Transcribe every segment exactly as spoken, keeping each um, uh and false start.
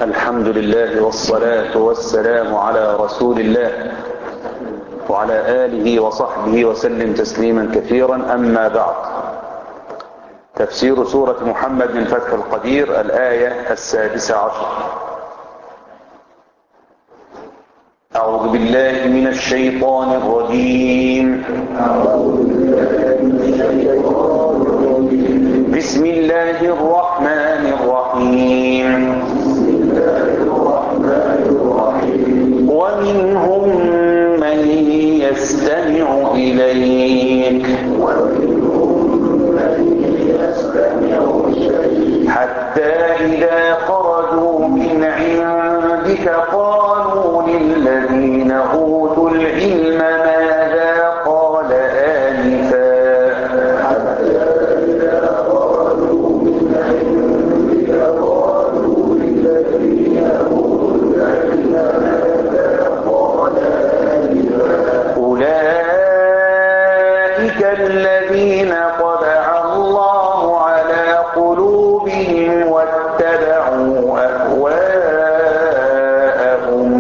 الحمد لله والصلاة والسلام على رسول الله وعلى آله وصحبه وسلم تسليما كثيرا. أما بعد، تفسير سورة محمد من فتح القدير، الآية السادسة عشر. أعوذ بالله من الشيطان الرجيم. بسم الله الرحمن الرحيم. ومنهم من يستمع إليك حتى إذا خرجوا من عندك قالوا للذين أوتوا العلم ماذا قال آنفا أولئك الذين طبع الله على قلوبهم واتبعوا أهواءهم.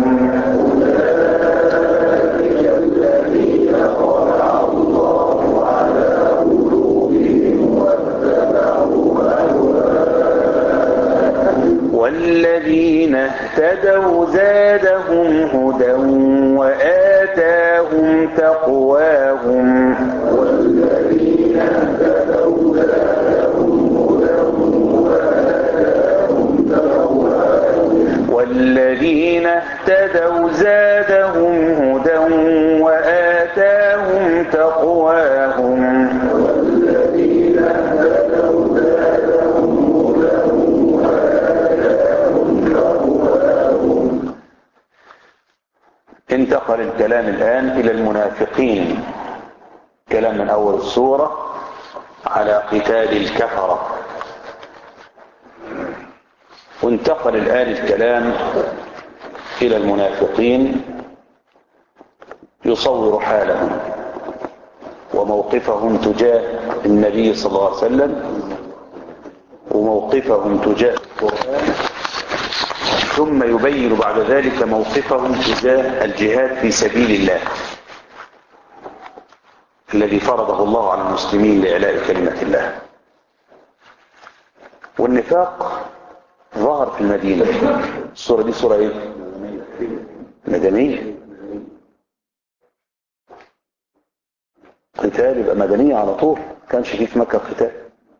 والذين اهتدوا زادهم هدى وآتاهم تقواهم. والذين اهتدوا زادهم هدى وآتاهم تقواهم. والذين اهتدوا زادهم هدى وآتاهم تقواهم. والذين اهتدوا زادهم هدى وآتاهم تقواهم. انتقل الكلام الآن إلى المنافقين، كلام من أول السورة على قتال الكفرة، وانتقل الآن الكلام إلى المنافقين يصور حالهم وموقفهم تجاه النبي صلى الله عليه وسلم وموقفهم تجاه القرآن، ثم يبين بعد ذلك موقفهم تجاه الجهاد في سبيل الله الذي فرضه الله على المسلمين لإعلاء كلمة الله. والنفاق ظهر في المدينة. السورة دي سورة ايه؟ مدنية. قتال يبقى مدنية على طول، كانش فيه في مكة قتال.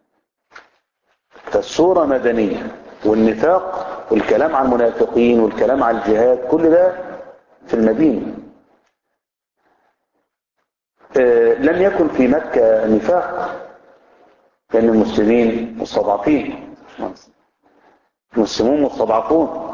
فالسورة مدنية، والنفاق والكلام عن المنافقين والكلام عن الجهاد كل ده في المدينة. آه لم يكن في مكة نفاق لأن المسلمين مستضعفين، المسلمون مستضعفون.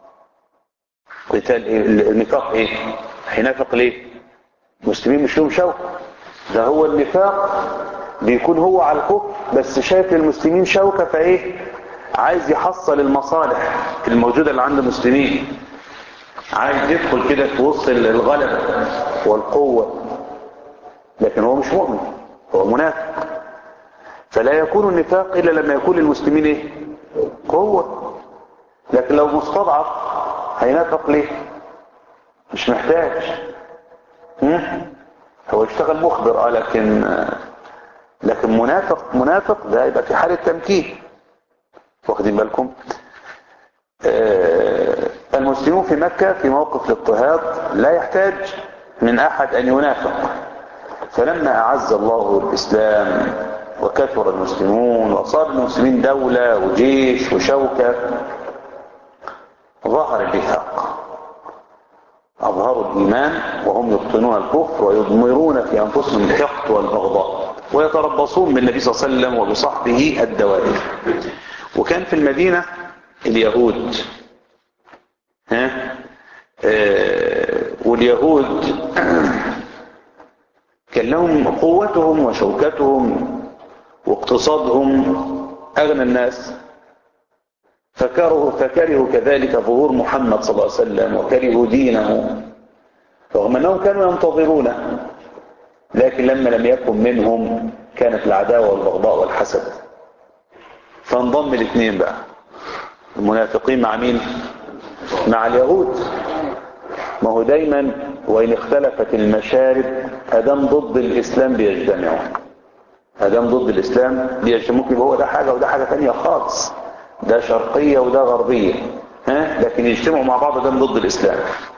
قتال إيه؟ النفاق ايه؟ هينافق ليه؟ المسلمين مش لهم شوك، ده هو النفاق بيكون هو على الكفر بس شايف المسلمين شوكة، فايه؟ عايز يحصل المصالح الموجودة اللي عند المسلمين، عايز يدخل كده في وسط الغلبة والقوة، لكن هو مش مؤمن، هو منافق. فلا يكون النفاق إلا لما يكون للمسلمين ايه؟ قوة. لكن لو مستضعف هينافق ليه؟ مش محتاج. هو يشتغل مخبر اه لكن لكن منافق منافق ده يبقى في حالة تمكين. واخدين بالكم؟ آه المسلمون في مكة في موقف الاضطهاد لا يحتاج من أحد أن ينافق. فلما أعز الله الإسلام وكثر المسلمون وصار المسلمين دولة وجيش وشوكة، ظهر النفاق. أظهروا الإيمان وهم يبطنون الكفر ويضمرون في أنفسهم الحقد والبغضاء ويتربصون بالنبي صلى الله عليه وسلم وبصحبه الدوائر. وكان في المدينة اليهود، ها آه واليهود كان لهم قوتهم وشوكتهم واقتصادهم أغنى الناس، فكرهوا فكرهوا كذلك ظهور محمد صلى الله عليه وسلم وكرهوا دينه، رغم أنهم كانوا ينتظرونه. لكن لما لم يكن منهم كانت العداوة والبغضاء والحسد. فانضم الاثنين بقى، المنافقين مع مين؟ مع اليهود. ما هو دايما وإن اختلفت المشارب أدام ضد الإسلام بيجتمعوا، أدام ضد الإسلام بيجتمعوا. ممكن هو ده حاجة وده حاجة تانية خالص، ده شرقية وده غربية، ها؟ لكن يجتمعوا مع بعض أدام ضد الإسلام.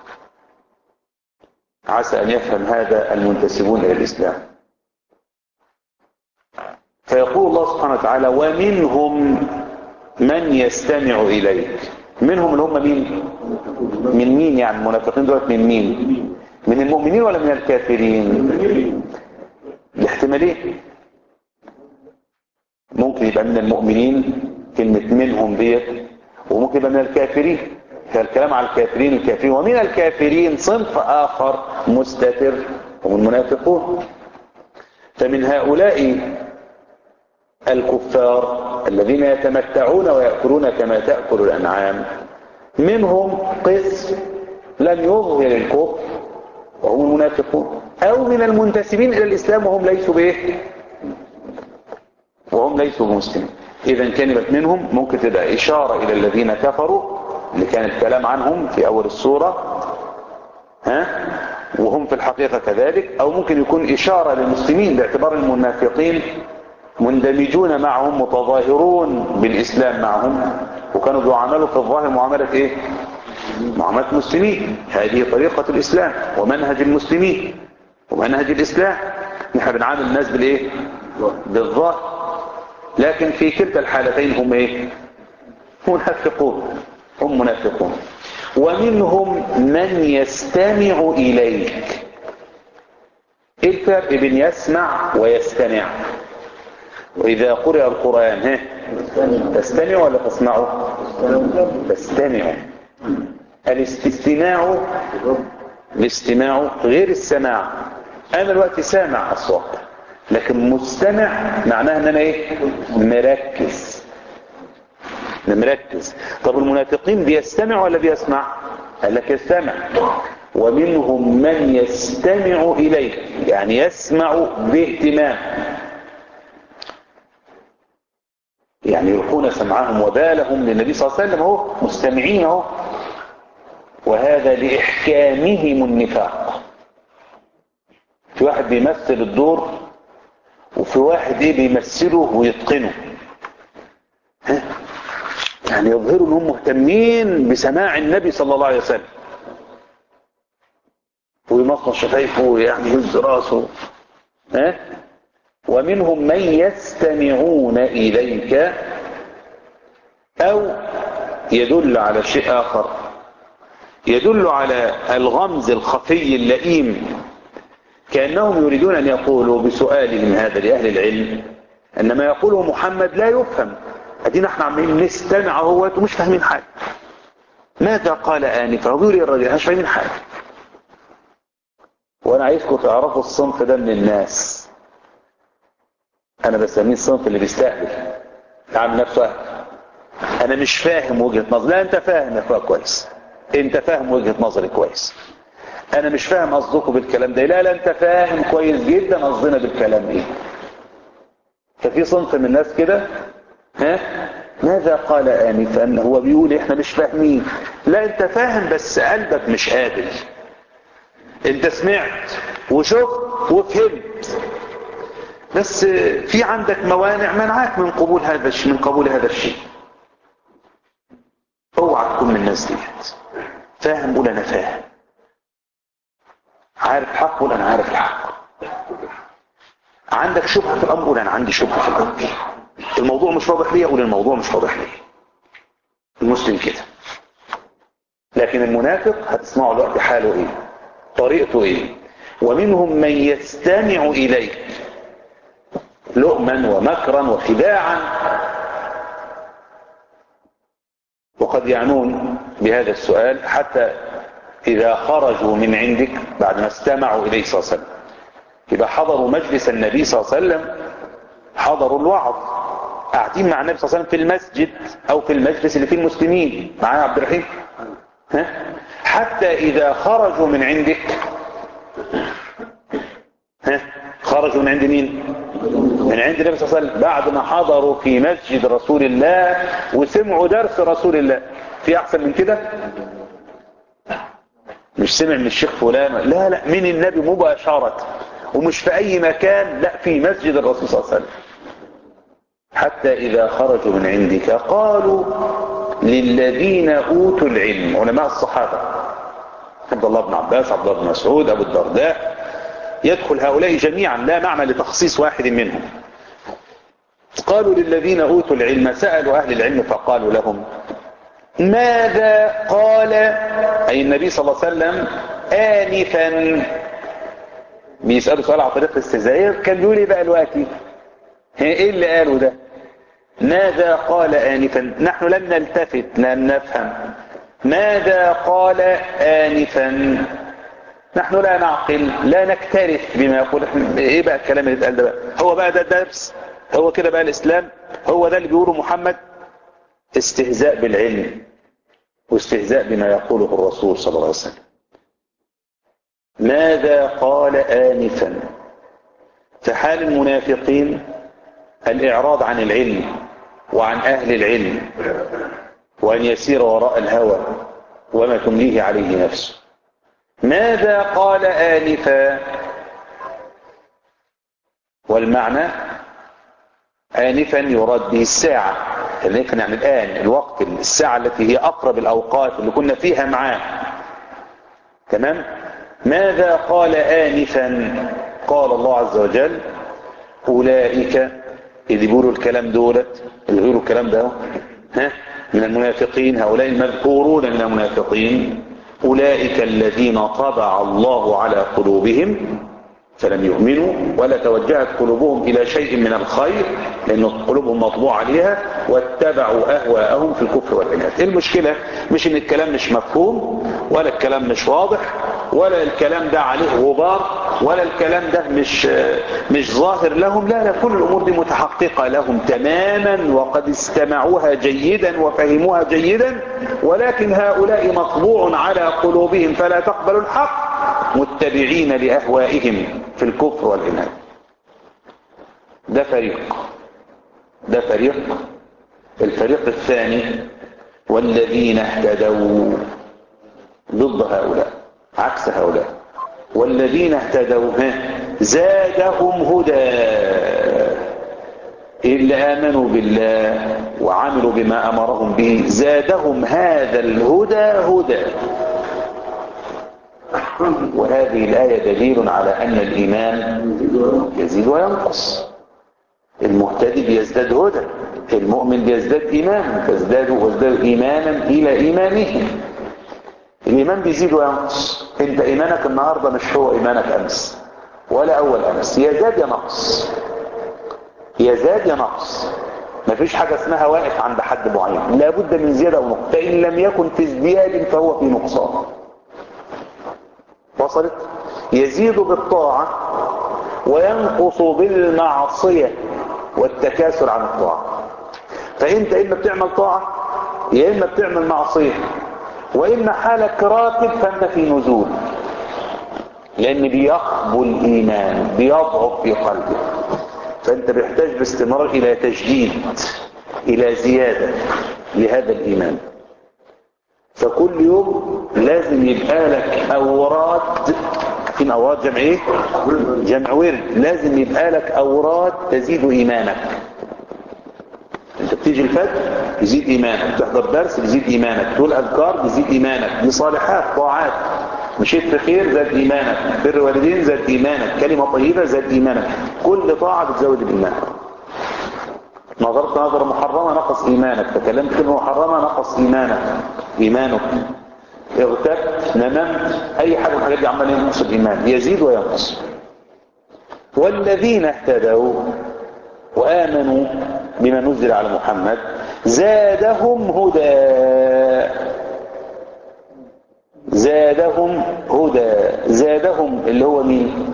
عسى أن يفهم هذا المنتسبون إلى الإسلام. فيقول الله سبحانه وتعالى ومنهم من يستمع إليك. منهم اللي هم مين؟ من مين يعني المنافقين دولت؟ من مين؟ من المؤمنين ولا من الكافرين؟ الاحتمالين. ممكن يبقى من المؤمنين كلمة منهم ديت، وممكن يبقى من الكافرين. فالكلام على الكافرين الكافرين ومن الكافرين صنف آخر مستتر هم المنافقون. فمن هؤلاء الكفار الذين يتمتعون ويأكلون كما تأكل الأنعام منهم قسم لم يظهر الكفر وهم المنافقون، أو من المنتسبين إلى الإسلام وهم ليسوا به وهم ليسوا بمسلمين. إذا كلمة منهم ممكن تبقى إشارة إلى الذين كفروا اللي كان الكلام عنهم في أول السورة، ها؟ وهم في الحقيقة كذلك، أو ممكن يكون إشارة للمسلمين باعتبار المنافقين مندمجون معهم متظاهرون بالإسلام معهم، وكانوا بيعاملوا في الظاهر معاملة إيه؟ معاملة المسلمين. هذه طريقة الإسلام ومنهج المسلمين ومنهج الإسلام، نحن بنعامل الناس بالإيه؟ بالظاهر. لكن في كلتا الحالتين هم إيه؟ منافقون، هم منافقون. ومنهم من يستمع إليك. إيه الفرق بين يسمع ويستمع؟ وإذا قرأ القرآن ها تستمع ولا تسمعوا؟ تستمع. الاستماع الاستماع غير السماع. أنا دلوقتي سامع الصوت، لكن مستمع معناها أن أنا إيه؟ مركز مركز. طب المنافقين بيستمع ولا بيسمع؟ قال لك يستمع. ومنهم من يستمع إليك، يعني يسمع باهتمام، يعني يلقون سمعهم وبالهم للنبي صلى الله عليه وسلم، هو مستمعين اهو. وهذا لإحكامهم النفاق. في واحد بيمثل الدور، وفي واحد ايه بيمثله ويتقنه، ها؟ يعني يظهروا انهم مهتمين بسماع النبي صلى الله عليه وسلم، ويمصمص شفايفه ويعني يهز راسه، ها؟ ومنهم من يستمعون إليك، أو يدل على شيء آخر، يدل على الغمز الخفي اللئيم، كأنهم يريدون أن يقولوا بسؤالهم هذا لأهل العلم أن ما يقوله محمد لا يفهم. أدينا احنا عمالين نستمع هو ومش فاهمين حاجة. ماذا قال آنفا؟ ويقول الرجل مش فاهمين حاجة. وأنا عايزكم تعرفوا الصنف ده من الناس. أنا بسميه الصنف اللي بيستهبل، عامل نفسه أنا مش فاهم وجهة نظر. لا أنت فاهم يا أخويا كويس، أنت فاهم وجهة نظري كويس. أنا مش فاهم قصدكم بالكلام ده. لا لا أنت فاهم كويس جدا قصدنا بالكلام إيه. ففي صنف من الناس كده، ها؟ ماذا قال آنفا؟ أنه هو بيقول إحنا مش فاهمين. لا أنت فاهم بس قلبك مش قابل. أنت سمعت وشفت وفهمت، بس في عندك موانع منعك من قبول هذا الشيء، من قبول هذا الشيء. اوعى تكون من الناس ديت. فاهم قول انا فاهم، عارف الحق قول انا عارف الحق، عندك شبهه في الامر قول انا عندي شبهه في الامر، الموضوع مش واضح لي قول الموضوع مش واضح لي. المسلم كده. لكن المنافق هتسمعوا دلوقتي حاله ايه، طريقته ايه. ومنهم من يستمع اليك لؤما ومكرا وخداعا. وقد يعنون بهذا السؤال حتى إذا خرجوا من عندك بعد ما استمعوا إليه صلى الله عليه وسلم، إذا حضروا مجلس النبي صلى الله عليه وسلم، حضروا الوعظ، قاعدين مع النبي صلى الله عليه وسلم في المسجد أو في المجلس اللي فيه المسلمين معايا عبد الرحيم، ها؟ حتى إذا خرجوا من عندك، ها؟ خرجوا من عند مين؟ من عند النبي صلى الله عليه وسلم بعد ما حضروا في مسجد رسول الله وسمعوا درس رسول الله. في احسن من كده؟ مش سمع من الشيخ فلان، لا لا، من النبي مباشرة، ومش في اي مكان، لا، في مسجد الرسول صلى الله عليه وسلم. حتى اذا خرجوا من عندك قالوا للذين اوتوا العلم، علماء الصحابة، عبد الله بن عباس، عبد الله بن مسعود، ابو الدرداء، يدخل هؤلاء جميعا، لا معنى لتخصيص واحد منهم. قالوا للذين اوتوا العلم، سألوا اهل العلم فقالوا لهم ماذا قال اي النبي صلى الله عليه وسلم آنفا. بيسألوا سؤال على طريق الاستهزاء، كان بيقول ايه بقى دلوقتي؟ ايه اللي قالوا ده؟ ماذا قال آنفا؟ نحن لم نلتفت، لم نفهم ماذا قال آنفا، نحن لا نعقل، لا نكترث بما يقول. ايه بقى الكلام اللي اتقال ده بقى؟ هو بقى ده الدرس؟ هو كده بقى الاسلام؟ هو ده اللي بيقوله محمد؟ استهزاء بالعلم واستهزاء بما يقوله الرسول صلى الله عليه وسلم. ماذا قال آنفا؟ فحال المنافقين الإعراض عن العلم وعن أهل العلم، وأن يسير وراء الهوى وما تمليه عليه نفسه. ماذا قال آنفا؟ والمعنى آنفا يراد به الساعة، آنفا يعني الآن، الوقت، الساعة التي هي أقرب الأوقات اللي كنا فيها معاه. تمام؟ ماذا قال آنفا؟ قال الله عز وجل أولئك، اللي بيقولوا الكلام دولت، اللي بيقولوا الكلام ده ها من المنافقين، هؤلاء المذكورون من المنافقين، أولئك الذين طبع الله على قلوبهم فلم يؤمنوا ولا توجهت قلوبهم إلى شيء من الخير، لأن قلوبهم مطبوع عليها، واتبعوا أهواءهم في الكفر والعناد. المشكلة مش إن الكلام مش مفهوم، ولا الكلام مش واضح، ولا الكلام ده عليه غبار، ولا الكلام ده مش مش ظاهر لهم، لا لا، كل الأمور دي متحققة لهم تماما، وقد استمعوها جيدا وفهموها جيدا، ولكن هؤلاء مطبوع على قلوبهم فلا تقبل الحق، متبعين لأهوائهم في الكفر والعناد. ده فريق. ده فريق. الفريق الثاني والذين اهتدوا، ضد هؤلاء، عكس هؤلاء. والذين اهتدوا زادهم هدى، اللي آمنوا بالله وعملوا بما أمرهم به زادهم هذا الهدى هدى. وهذه الآية دليل على أن الإيمان يزيد وينقص. المهتدي بيزداد هدى، المؤمن بيزداد إيمانا، فازداد وازداد إيمانا إلى إيمانه. الإيمان بيزيد وينقص. انت إيمانك النهاردة مش هو إيمانك أمس ولا أول أمس، يزداد ينقص، يزداد ينقص. مفيش حاجة اسمها واقف عند حد معين، لابد من زيادة أو نقص، فإن لم يكن في ازدياد فهو في نقصان. وصلت؟ يزيد بالطاعة وينقص بالمعصية والتكاسل عن الطاعة. فانت اما بتعمل طاعة يا اما بتعمل معصية، واما حالك راكب فانت في نزول، لان بيخبو الايمان، بيضعف في قلبك، فانت بيحتاج باستمرار الى تجديد، الى زيادة لهذا الايمان. فكل يوم لازم يبقى لك اوراد، في اوراد جمع ايه؟ جمع ورد. لازم يبقى لك اوراد تزيد ايمانك. انت بتيجي الفجر يزيد ايمانك، تحضر درس يزيد ايمانك، تقول اذكار يزيد ايمانك، دي صالحات طاعات. مشيت في خير زاد ايمانك، بر والدين زاد ايمانك، كلمة طيبة زاد ايمانك. كل طاعة بتزود الايمان. نظرت نظرة محرمة نقص ايمانك، تكلمت كلمة محرمة نقص ايمانك، ايمانك. اغتبت، نممت، اي حاجة من الحاجات دي عمال ينقص الايمان، يزيد وينقص. والذين اهتدوا وآمنوا بما نزل على محمد زادهم هدى. زادهم هدى. زادهم اللي هو مين؟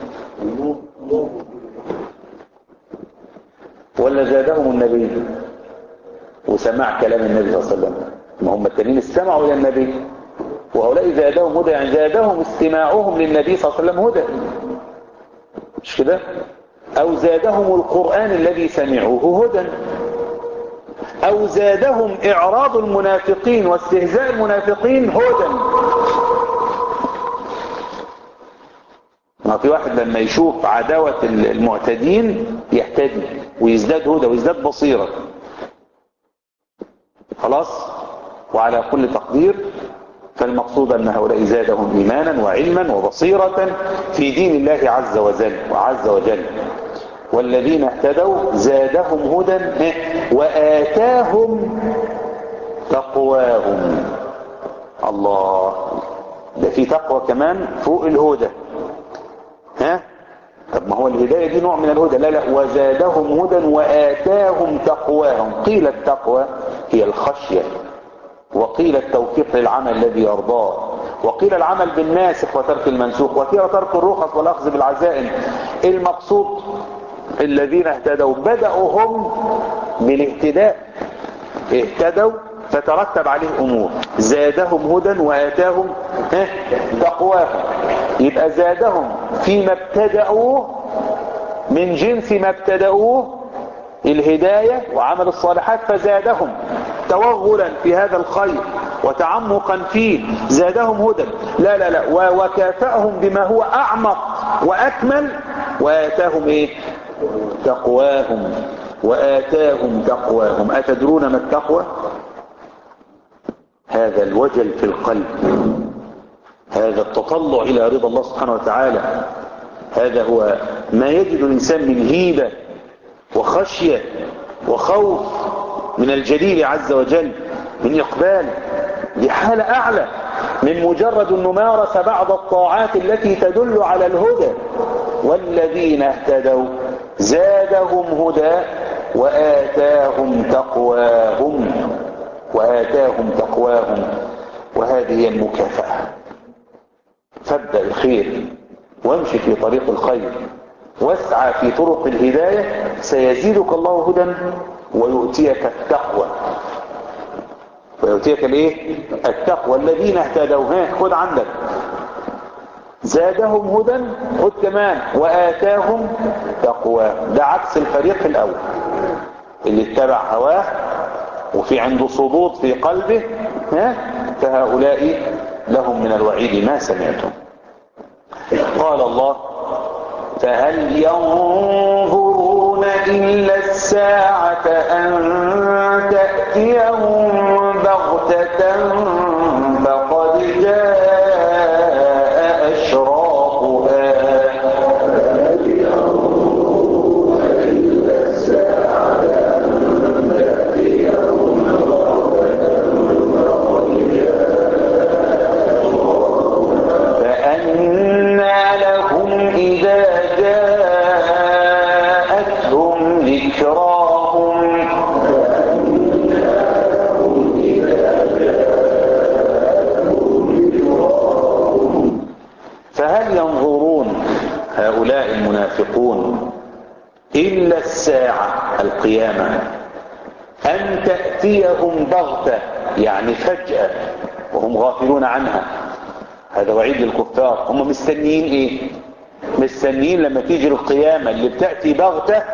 ولا زادهم النبي وسمع كلام النبي صلى الله عليه وسلم؟ ما هم التانيين استمعوا الى النبي، وهؤلاء زادهم هدى، يعني زادهم استماعهم للنبي صلى الله عليه وسلم هدى، مش كده؟ أو زادهم القرآن الذي سمعوه هدى، أو زادهم إعراض المنافقين واستهزاء المنافقين هدى. ما في واحد لما يشوف عداوة المعتدين يهتدي ويزداد هدى ويزداد بصيرة. خلاص. وعلى كل تقدير فالمقصود أن هؤلاء زادهم إيمانا وعلما وبصيرة في دين الله عز وجل وعز وجل. والذين اهتدوا زادهم هدى وآتاهم تقواهم. الله، ده في تقوى كمان فوق الهدى. ها؟ طب ما هو الهداية دي نوع من الهدى. لا لا، وزادهم هدى وآتاهم تقواهم. قيل التقوى هي الخشية، وقيل التوفيق للعمل الذي يرضاه، وقيل العمل بالناسخ وترك المنسوخ، وقيل ترك الرخص والأخذ بالعزائم. المقصود الذين اهتدوا بدأوا هم بالاهتداء، اهتدوا فترتب عليه أمور. زادهم هدى وآتاهم تقواهم. يبقى زادهم فيما ابتدأوه من جنس ما ابتدأوه الهداية وعمل الصالحات، فزادهم توغلا في هذا الخير وتعمقا فيه زادهم هدى. لا لا لا، وكافأهم بما هو أعمق وأكمل وآتاهم إيه؟ تقواهم. وآتاهم تقواهم. أتدرون ما التقوى؟ هذا الوجل في القلب، هذا التطلع إلى رضا الله سبحانه وتعالى، هذا هو ما يجد الإنسان من هيبة وخشية وخوف من الجليل عز وجل، من إقبال. دي حالة أعلى من مجرد أنه مارس بعض الطاعات التي تدل على الهدى. والذين اهتدوا زادهم هدى وآتاهم تقواهم. وآتاهم تقواهم. وهذه هي المكافأة. فابدأ الخير وامشي في طريق الخير واسعى في طرق الهداية، سيزيدك الله هدى ويؤتيك التقوى. ويؤتيك الايه؟ التقوى. الذين اهتدوا، ها خد عندك زادهم هدى، خد كمان وآتاهم تقواهم. ده عكس الفريق الأول اللي اتبع هواه وفي عنده صدود في قلبه، ها فهؤلاء لهم من الوعيد ما سمعتم. قال الله: فهل ينظرون إلا الساعة أن تأتيهم بغتة فقد جاء أشراطها. فهل ينظرون إلا الساعة أن تأتيهم فأنى لهم إذا جاءتهم ذكراهم. فهل ينظرون هؤلاء المنافقون إلا الساعة القيامة أن تأتيهم بغتة، يعني فجأة وهم غافلون عنها. هذا وعيد للكفار. هم مستنيين ايه؟ مستنيين لما تيجي القيامة اللي بتأتي بغتة.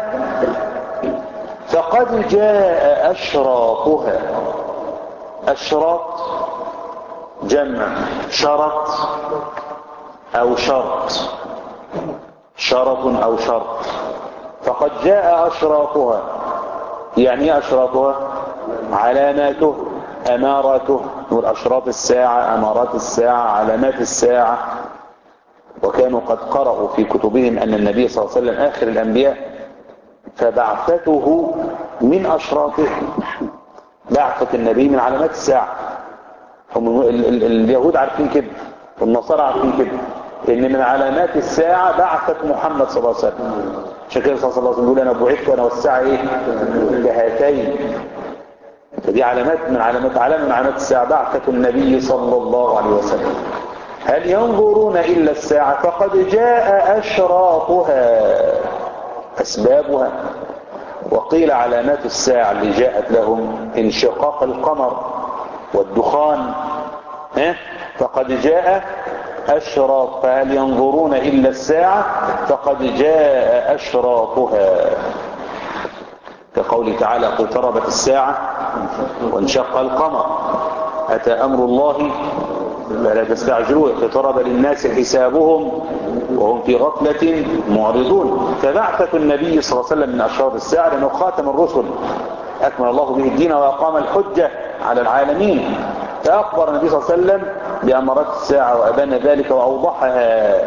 فقد جاء أشراطها. أشراط جمع شرط أو شرط، شرط أو شرط. فقد جاء أشراطها. يعني ايه أشراطها؟ علاماته، أماراته. نقول أشراط الساعة، أمارات الساعة، علامات الساعة. وكانوا قد قرأوا في كتبهم أن النبي صلى الله عليه وسلم آخر الأنبياء، فبعثته من أشراطه. بعثة النبي من علامات الساعة. هم اليهود عارفين كده والنصارى عارفين كده، إن من علامات الساعة بعثة محمد صلى الله عليه وسلم. عشان كده صلى الله عليه وسلم يقول: أنا بعثت أنا والساعة إيه؟ كهاتين. فدي علامات من علامات علامة من علامات الساعة، بعثة النبي صلى الله عليه وسلم. هل ينظرون إلا الساعة فقد جاء أشراطها، أسبابها. وقيل علامات الساعة اللي جاءت لهم انشقاق القمر والدخان، فقد جاء أشراط فهل ينظرون إلا الساعة فقد جاء أشراطها، كقوله تعالى اقتربت الساعة وانشق القمر أتى أمر الله فلا تستعجلوه اقترب للناس حسابهم وهم في غفلة معرضون. فبعثة النبي صلى الله عليه وسلم من أشراط الساعة لأنه خاتم الرسل أكمل الله به الدين وأقام الحجة على العالمين، فأخبر النبي صلى الله عليه وسلم بأمارات الساعة وأبان ذلك وأوضحها.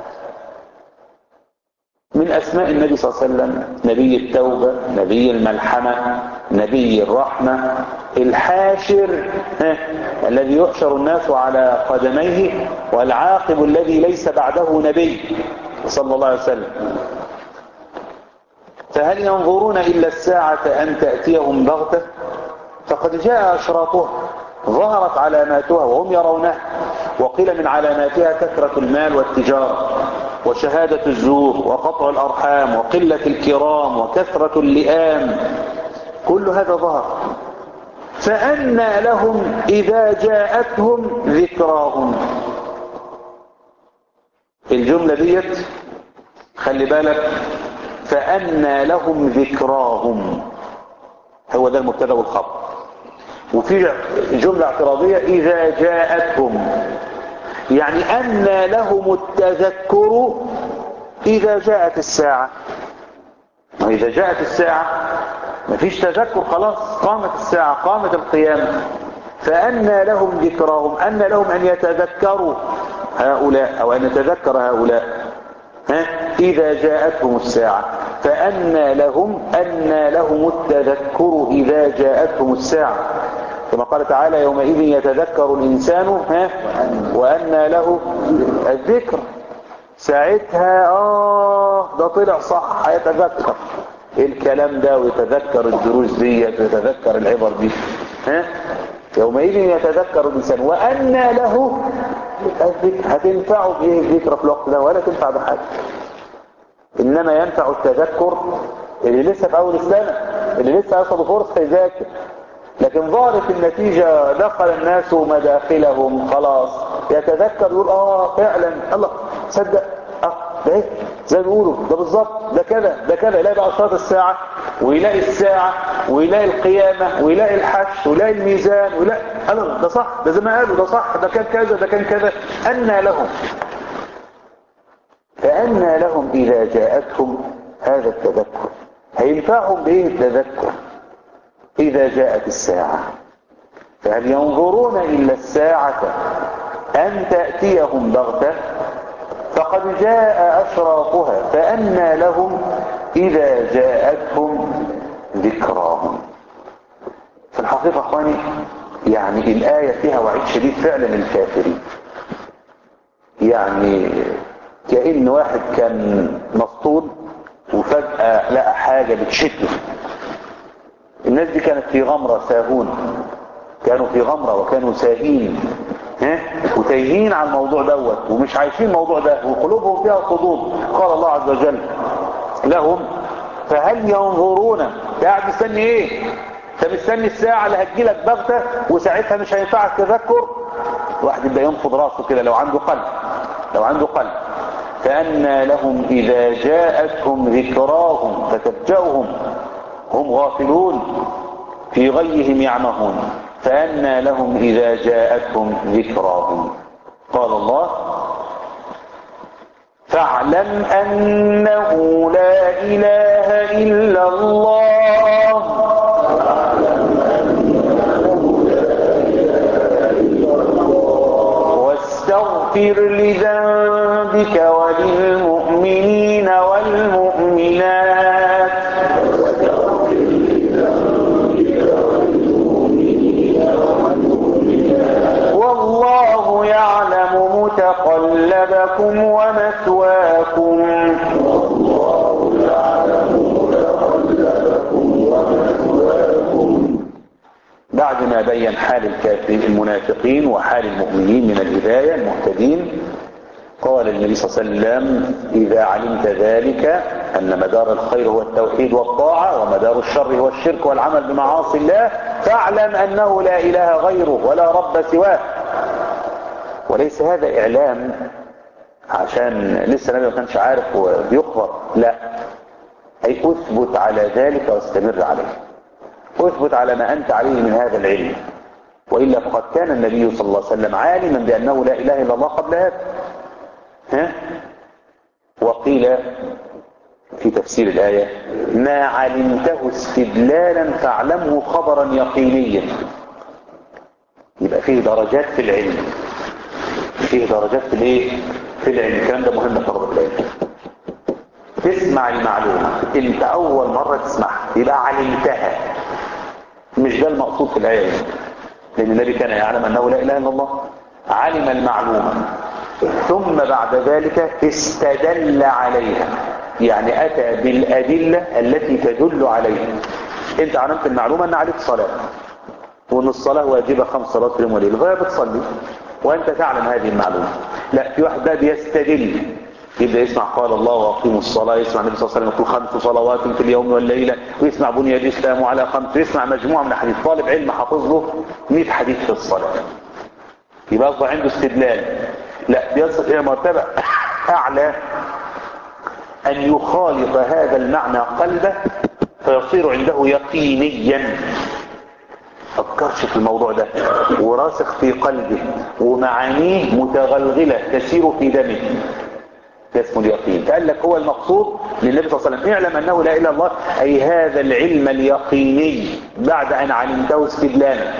من أسماء النبي صلى الله عليه وسلم نبي التوبة، نبي الملحمة، نبي الرحمة، الحاشر الذي يحشر الناس على قدميه، والعاقب الذي ليس بعده نبي صلى الله عليه وسلم. فهل ينظرون إلا الساعة أن تأتيهم بغتة فقد جاء أشراطها ظهرت علاماتها وهم يرونها. وقيل من علاماتها كثرة المال والتجارة وشهادة الزور وقطع الأرحام وقلة الكرام وكثرة اللئام، كل هذا ظهر. فأنى لهم إذا جاءتهم ذكراهم. الجملة ديت خلي بالك، فأنى لهم ذكراهم هو ده المبتدا والخبر. وفي جملة اعتراضية إذا جاءتهم، يعني أنى لهم التذكر إذا جاءت الساعة. وإذا جاءت الساعة مفيش تذكر، خلاص قامت الساعة قامت القيامة. فأنى لهم ذكراهم، أنى لهم أن يتذكروا هؤلاء أو أن يتذكر هؤلاء ها؟ إذا جاءتهم الساعة. فأنى لهم أنى لهم التذكر إذا جاءتهم الساعة، كما قال تعالى يومئذ يتذكر الإنسان ها وأنى له الذكر. ساعتها آه ده طلع صح، هيتذكر الكلام ده ويتذكر الدروس دي ويتذكر العبر دي ها. يومئذ يتذكر الإنسان وأنى له الذكر. هتنفعه بإيه الذكر في الوقت ده؟ ولا تنفع بحاجة. إنما ينفع التذكر اللي لسه في أول السنة، اللي لسه أخذ فرصة يذاكر. لكن ظهرت النتيجة دخل الناس مداخلهم خلاص يتذكر يقول آه فعلا الله صدق آه ده ايه زي ما بيقولوا ده بالظبط ده كذا ده كذا. يلاقي بقى أشراط الساعة ويلاقي الساعة ويلاقي القيامة ويلاقي الحش ويلاقي الميزان ويلاقي الله ده صح ده زي ما قالوا ده صح ده كان كذا ده كان كذا. أنى لهم فأنى لهم إذا جاءتهم هذا التذكر. هينفعهم بإيه التذكر إذا جاءت الساعة؟ فهل ينظرون إلا الساعة أن تأتيهم بغتة فقد جاء أشراطها. فأنى لهم إذا جاءتهم ذكراهم. في الحقيقة أخواني يعني الآية فيها وعيد شديد فعلا للكافرين. يعني كأن واحد كان مسطول وفجأة لقى حاجة بتشده. الناس دي كانت في غمرة ساهون، كانوا في غمرة وكانوا ساهين ها وتايهين عن الموضوع دوت ومش عايشين الموضوع ده وقلوبهم فيها صدود. قال الله عز وجل لهم فهل ينظرون؟ قاعد مستني ايه؟ انت مستني الساعة اللي هتجيلك بغتة وساعتها مش هينفعك تذكر؟ واحد يبقى ينفض راسه كده لو عنده قلب لو عنده قلب. فأنى لهم إذا جاءتهم ذكراهم فتفجأهم هم غافلون في غيهم يعمهون. فأنى لهم إذا جاءتهم ذكراهم. قال الله فاعلم أنه لا إله إلا الله واستغفر لذنبك وللمؤمنين والمؤمنات والله يعلم متقلبكم ومثواكم. بعد ما بين حال الكافرين المنافقين وحال المؤمنين من الهداية المهتدين قال النبي صلى الله عليه وسلم إذا علمت ذلك أن مدار الخير هو التوحيد والطاعة ومدار الشر هو الشرك والعمل بمعاصي الله فاعلم أنه لا إله غيره ولا رب سواه وليس هذا إعلام عشان لسه النبي ما كانش عارف وبيخبر، لا، أي أثبت على ذلك واستمر عليه، أثبت على ما أنت عليه من هذا العلم، وإلا فقد كان النبي صلى الله عليه وسلم عالما بأنه لا إله إلا الله قبل هذا. ها؟ وقيل في تفسير الآية ما علمته استدلالا فاعلمه خبرا يقينيا. يبقى فيه درجات في العلم، فيه درجات في الايه؟ في العلم. الكلام ده مهم طلب العلم. تسمع المعلومة انت اول مرة تسمعها يبقى علمتها، مش ده المقصود في الآية، لأن النبي كان يعلم أنه لا إله إلا الله، علم المعلومة ثم بعد ذلك استدل عليها، يعني أتى بالأدلة التي تدل عليها. أنت علمت المعلومة أن عليك صلاة، وأن الصلاة واجبة خمس صلوات في يوم وليلة، فهي بتصلي وأنت تعلم هذه المعلومة. لا، في واحد بقى بيستدل، يبدأ يسمع قال الله وأقيموا الصلاة، يسمع النبي صلى الله عليه وسلم يقول خمس صلوات في اليوم والليلة، ويسمع بني الإسلام على خمس، ويسمع مجموعة من الحديث. طالب علم حافظ له مئة حديث في الصلاة، يبقى أصبح عنده استدلال. لا، بيصل إلى مرتبة أعلى أن يخالط هذا المعنى قلبه فيصير عنده يقينيا، فكرش في الموضوع ده وراسخ في قلبه ومعانيه متغلغلة تسير في دمه، ده اسمه اليقين. قال لك هو المقصود للنبي صلى الله عليه وسلم اعلم أنه لا إله إلا الله، أي هذا العلم اليقيني بعد أن علمته استدلالا.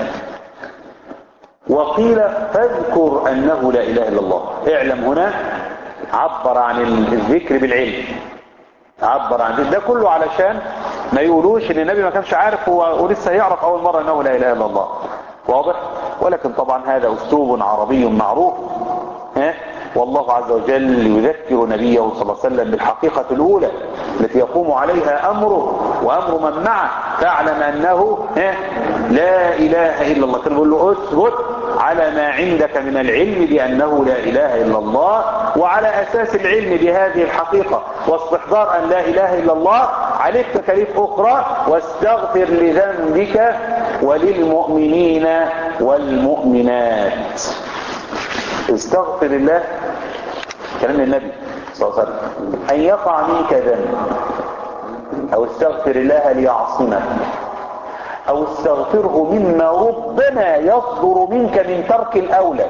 وقيل فاذكر أنه لا إله إلا الله، اعلم هنا عبر عن الذكر بالعلم، عبر عن ده كله علشان ما يقولوش ان النبي ما كانش عارف ولسه يعرف اول مرة انه لا اله الا الله. واضح؟ ولكن طبعا هذا اسلوب عربي معروف، ها؟ والله عز وجل يذكر نبيه صلى الله عليه وسلم بالحقيقة الاولى التي يقوم عليها امره وامر من معه، فاعلم انه ها لا اله الا الله. كان بيقول له اثبت على ما عندك من العلم بأنه لا إله إلا الله، وعلى أساس العلم بهذه الحقيقة واستحضار أن لا إله إلا الله عليك تكاليف أخرى، واستغفر لذنبك وللمؤمنين والمؤمنات. استغفر الله، كلام النبي صلى الله عليه وسلم، أن يقع منك ذنب، أو استغفر الله ليعصمك، أو استغفره مما ربما يصدر منك من ترك الأولى.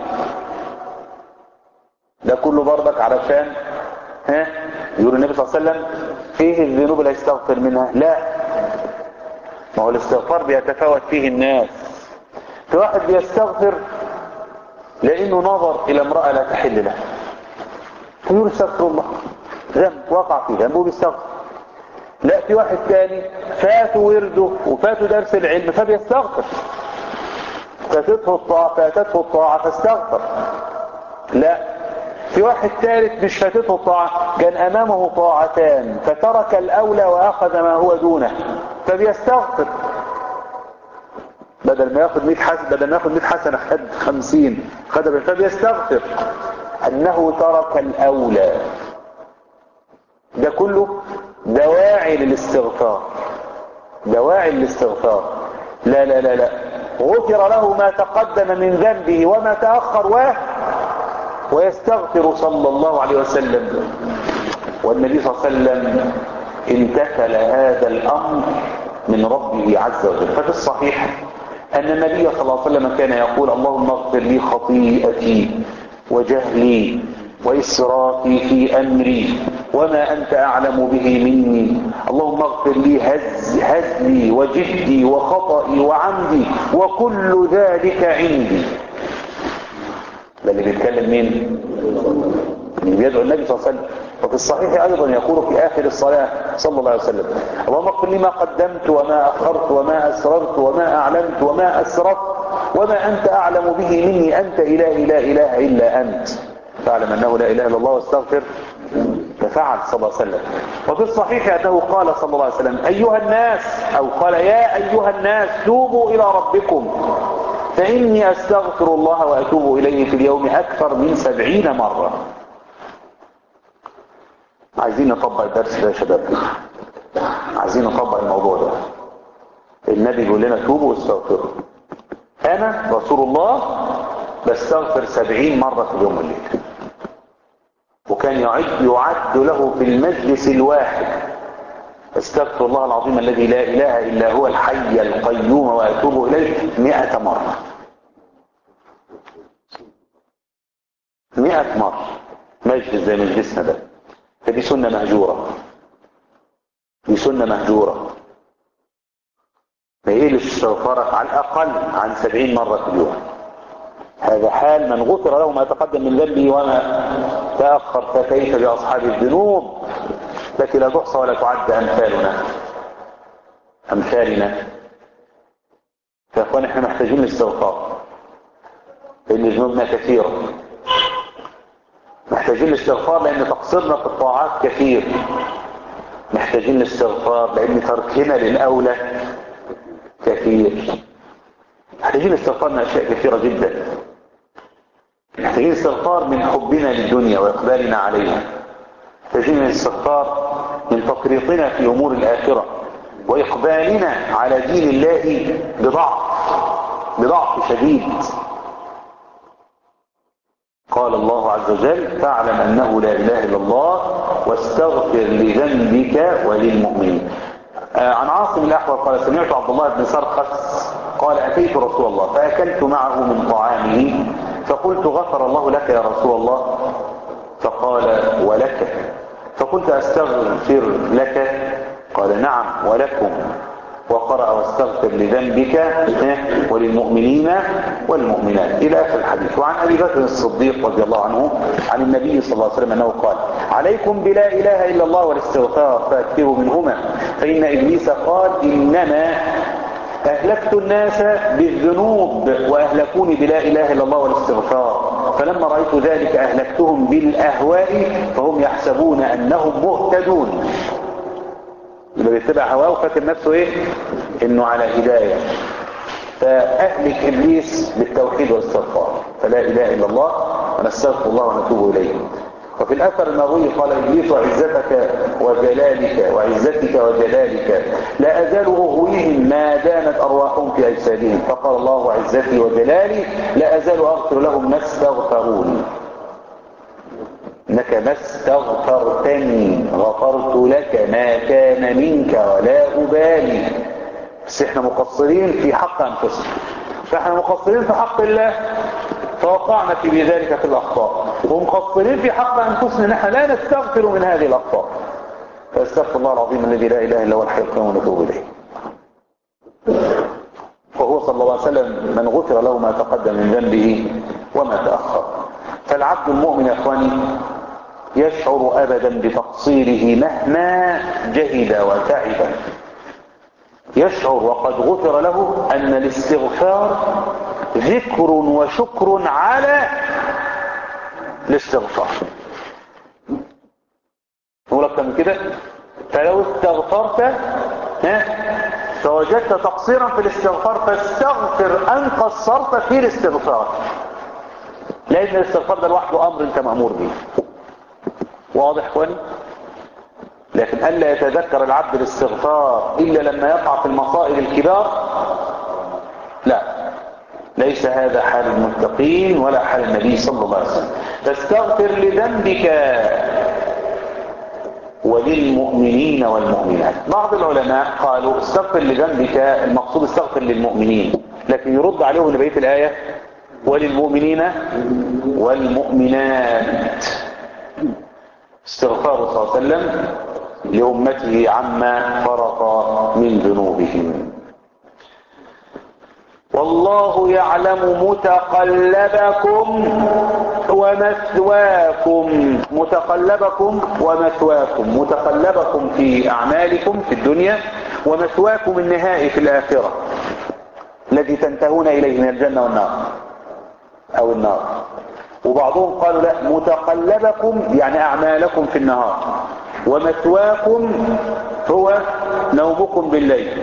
ده كله برضك علشان ها يقول النبي صلى الله عليه وسلم فيه الذنوب لا يستغفر منها. لا، ما هو الاستغفار بيتفاوت فيه الناس. في واحد بيستغفر لأنه نظر إلى امرأة لا تحل له فيقول استغفر الله، ذنب وقع فيه ذنب وبيستغفر. لا، في واحد تاني فاته ورده وفاته درس العلم فبيستغفر، فاتته الطاعة فاتته الطاعة فاستغفر. لا، في واحد ثالث مش فاتته الطاعة، كان أمامه طاعتان فترك الأولى وأخذ ما هو دونه فبيستغفر، بدل ما ياخد مئة حسنة بدل ما ياخد مئة حسنة خد خمسين خد، فبيستغفر أنه ترك الأولى. ده كله دواعي للاستغفار، دواعي للاستغفار. لا لا لا لا، غفر له ما تقدم من ذنبه وما تأخر و... ويستغفر صلى الله عليه وسلم. والنبي صلى الله عليه وسلم امتثل هذا الأمر من ربه عز وجل. ففي الصحيح أن النبي صلى الله عليه وسلم كان يقول اللهم اغفر لي خطيئتي وجهلي وإسرافي في أمري وما أنت أعلم به مني، اللهم اغفر لي هز هزلي وجدي وخطئي وعمدي وكل ذلك عندي. ده اللي بيتكلم مين؟ اللي بيدعو النبي صلى الله عليه وسلم. وفي الصحيح أيضا يقول في آخر الصلاة صلى الله عليه وسلم اللهم اغفر لي ما قدمت وما أخرت وما أسررت وما أعلنت وما أسرفت وما أنت أعلم به مني، أنت إلهي لا إله إلا أنت، فاعلم أنه لا إله إلا الله واستغفر. ففعل صلى الله عليه وسلم. وفي الصحيح أنه قال صلى الله عليه وسلم أيها الناس، أو قال يا أيها الناس توبوا إلى ربكم فإني أستغفر الله وأتوب إليه في اليوم أكثر من سبعين مرة. عايزين نطبق الدرس ده يا شباب، عايزين نطبق الموضوع ده. النبي يقول لنا توبوا واستغفروا. أنا رسول الله بستغفر سبعين مرة في اليوم والليل. وكان يعد, يعد له في المجلس الواحد استغفر الله العظيم الذي لا إله إلا هو الحي القيوم وأتوب إليه مئة مرة. مئة مرة مجلس زي مجلسنا ده. فدي سنة مهجورة، دي سنة مهجورة. فإيه الاستغفار على الأقل عن سبعين مرة في اليوم؟ هذا حال من غفر له ما تقدم من ذنبه وما تأخر، فكيف بأصحاب الذنوب التي لا تحصى ولا تعد أمثالنا أمثالنا. فأخوان احنا محتاجين الاستغفار لأن ذنوبنا كثيرة، محتاجين الاستغفار لأن تقصيرنا في الطاعات كثير، محتاجين الاستغفار لأن تركنا للأولى كثير، محتاجين الاستغفار من أشياء كثيرة جدا. محتاجين الاستغفار من حبنا للدنيا وإقبالنا عليها، محتاجين الاستغفار من تفريطنا في أمور الآخرة وإقبالنا على دين الله بضعف بضعف شديد. قال الله عز وجل فاعلم أنه لا إله إلا الله واستغفر لذنبك وللمؤمنين. آه عن عاصم الأحول قال سمعت عبد الله بن سرخس قال أتيت رسول الله فأكلت معه من طعامه فقلت غفر الله لك يا رسول الله، فقال ولك، فقلت أستغفر لك؟ قال نعم ولكم، وقرأ واستغفر لذنبك وللمؤمنين والمؤمنات إلى آخر الحديث. وعن أبي بكر الصديق رضي الله عنه عن النبي صلى الله عليه وسلم أنه قال عليكم بلا إله إلا الله والاستغفار فأكثروا منهما فإن إبليس قال إنما أهلكت الناس بالذنوب وأهلكوني بلا إله إلا الله والاستغفار، فلما رأيت ذلك أهلكتهم بالأهواء فهم يحسبون أنهم مهتدون. اللي بيتبع هواه وفاكر نفسه ايه؟ انه على هداية. فأهلك إبليس بالتوحيد والاستغفار، فلا إله إلا الله ونستغفر الله ونتوب إليه. وفي الأثر النبوي قال إبليس وعزتك وجلالك وعزتك وجلالك لا أزال أغويهم ما دامت أرواحهم في أجسادهم، فقال الله عزتي وجلالي لا أزال أغفر لهم ما استغفروني، إنك ما استغفرتني غفرت لك ما كان منك ولا أبالي. بس احنا مقصرين في حق أنفسنا، فاحنا مقصرين في حق الله فوقعنا في ذلك في الأخطاء، ومقصرين في حق أنفسنا نحن لا نستغفر من هذه الأخطاء. فاستغفر الله العظيم الذي لا إله إلا هو الحي القيوم ونتوب إليه. وهو صلى الله عليه وسلم من غفر له ما تقدم من ذنبه وما تأخر. فالعبد المؤمن يا اخواني يشعر أبدا بتقصيره مهما جهد وتعب، يشعر وقد غفر له أن الاستغفار ذكر وشكر على الاستغفار. نقول أكتر من كده، فلو استغفرت ها فوجدت تقصيرا في الاستغفار فاستغفر أن قصرت في الاستغفار، لأن الاستغفار ده لوحده أمر أنت مأمور به. واضح اخواني؟ لكن ألا يتذكر العبد الاستغفار إلا لما يقع في المصائب الكبار، لا، ليس هذا حال المتقين ولا حال النبي صلى الله عليه وسلم. فاستغفر لذنبك وللمؤمنين والمؤمنات. بعض العلماء قالوا استغفر لذنبك المقصود استغفر للمؤمنين، لكن يرد عليهم لبقية الآية وللمؤمنين والمؤمنات. استغفار صلى الله عليه وسلم لأمته عما فرط من ذنوبهم. والله يعلم متقلبكم ومثواكم. متقلبكم ومثواكم، متقلبكم في أعمالكم في الدنيا، ومثواكم النهائي في الآخرة الذي تنتهون إليه من الجنة والنار أو النار. وبعضهم قالوا لا، متقلبكم يعني أعمالكم في النهار، ومثواكم هو نومكم بالليل.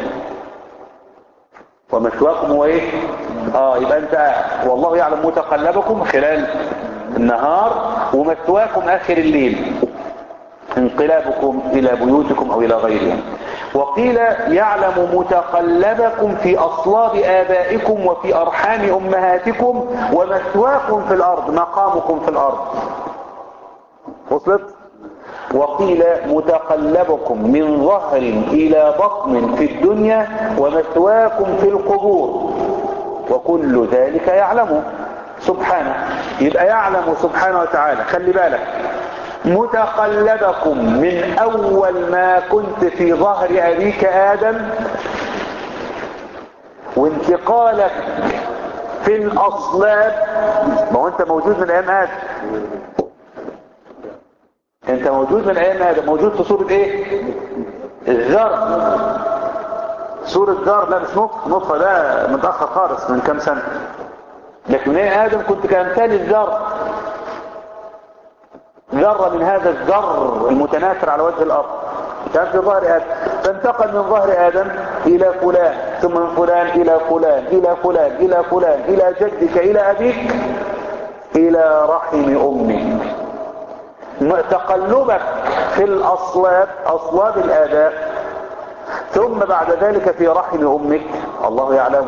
ومثواكم هو ايه؟ اه يبقى انت والله يعلم متقلبكم خلال النهار، ومثواكم آخر الليل، انقلابكم إلى بيوتكم أو إلى غيرها. وقيل يعلم متقلبكم في أصلاب آبائكم وفي أرحام أمهاتكم ومثواكم في الأرض، مقامكم في الأرض. وصلت؟ وقيل متقلبكم من ظهر إلى بطن في الدنيا ومثواكم في القبور، وكل ذلك يعلمه سبحانه. يبقى يعلم سبحانه وتعالى، خلي بالك، متقلبكم من أول ما كنت في ظهر أبيك آدم وانتقالك في الأصلاب. ما هو أنت موجود من أيام آدم، أنت موجود من أيام آدم، موجود في صورة إيه؟ الذر، صورة ذر. لا مش نطفة، نطفة ده متأخر خالص من كام سنة، لكن من أيام آدم كنت كأمثال الذر، ذرة من هذا الذر المتناثر على وجه الأرض، كان في ظهر آدم، فانتقل من ظهر آدم إلى فلان، ثم من فلان إلى فلان إلى فلان إلى فلان إلى جدك إلى أبيك إلى رحم أمك. تقلبك في الأصلاب، أصلاب الآباء، ثم بعد ذلك في رحم أمك الله يعلم.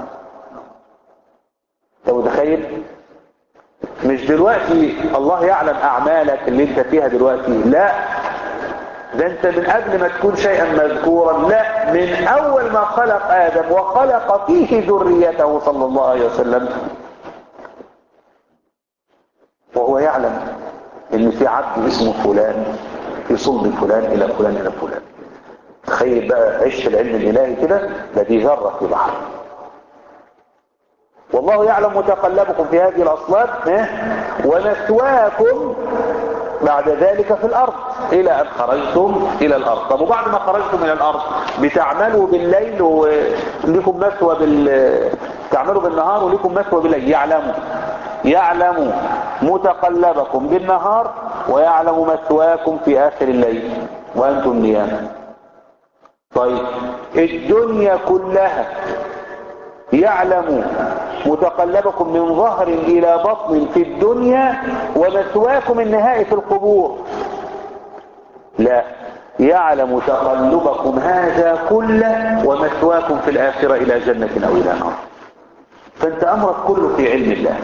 أنت متخيل؟ مش دلوقتي الله يعلم أعمالك اللي انت فيها دلوقتي، لا، ده انت من قبل ما تكون شيئا مذكورا، لا، من أول ما خلق آدم وخلق فيه ذريته صلى الله عليه وسلم وهو يعلم ان في عبد اسمه فلان في صلب فلان الى فلان الى فلان. تخيل بقى عشت العلم الالهي كده، ده دي ذره في بحر. والله يعلم متقلبكم في هذه الاصلاب ومثواكم بعد ذلك في الارض الى ان خرجتم الى الارض. طب وبعد ما خرجتم الى الارض بتعملوا بالليل ولكم مثوى بال تعملوا بالنهار ولكم مثوى بالليل. يعلم يعلم متقلبكم بالنهار ويعلم مثواكم في آخر الليل وأنتم نيام. طيب الدنيا كلها يعلم متقلبكم من ظهر إلى بطن في الدنيا ومثواكم النهائي في القبور. لا، يعلم تقلبكم هذا كله ومثواكم في الآخرة إلى جنة أو إلى نار. فأنت أمرك كله في علم الله،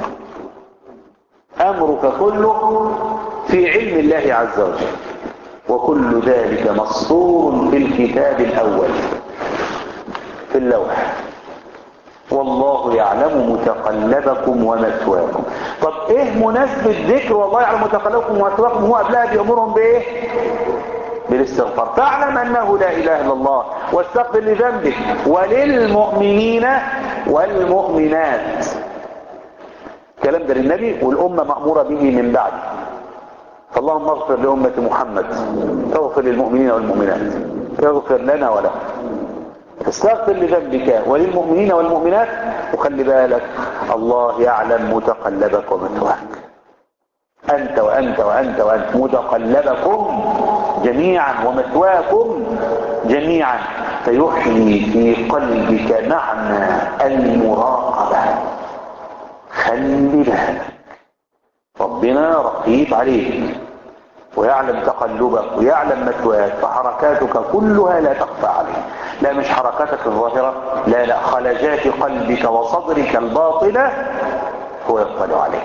أمرك كله في علم الله عز وجل، وكل ذلك مسطور في الكتاب الأول في اللوح. والله يعلم متقلبكم ومثواكم. طب ايه مناسبة ذكر والله يعلم متقلبكم ومثواكم؟ هو قبلها بيأمرهم بايه؟ بالاستغفار. فاعلم انه لا اله الا الله واستغفر لذنبك وللمؤمنين والمؤمنات. الكلام ده للنبي والأمة مأمورة به من بعد. فاللهم اغفر لأمة محمد، اغفر للمؤمنين والمؤمنات، اغفر لنا وله، استغفر لذنبك وللمؤمنين والمؤمنات. وخلي بالك الله يعلم متقلبك ومثواك، أنت وأنت وأنت وأنت متقلبكم جميعا ومثواكم جميعا، فيحيي في قلبك معنى المراقبة. خلي بالك ربنا رقيب عليك ويعلم تقلبك ويعلم مثواك، فحركاتك كلها لا تخفى عليه. لا مش حركاتك الظاهرة، لا لا، خلجات قلبك وصدرك الباطنة هو يطلع عليه.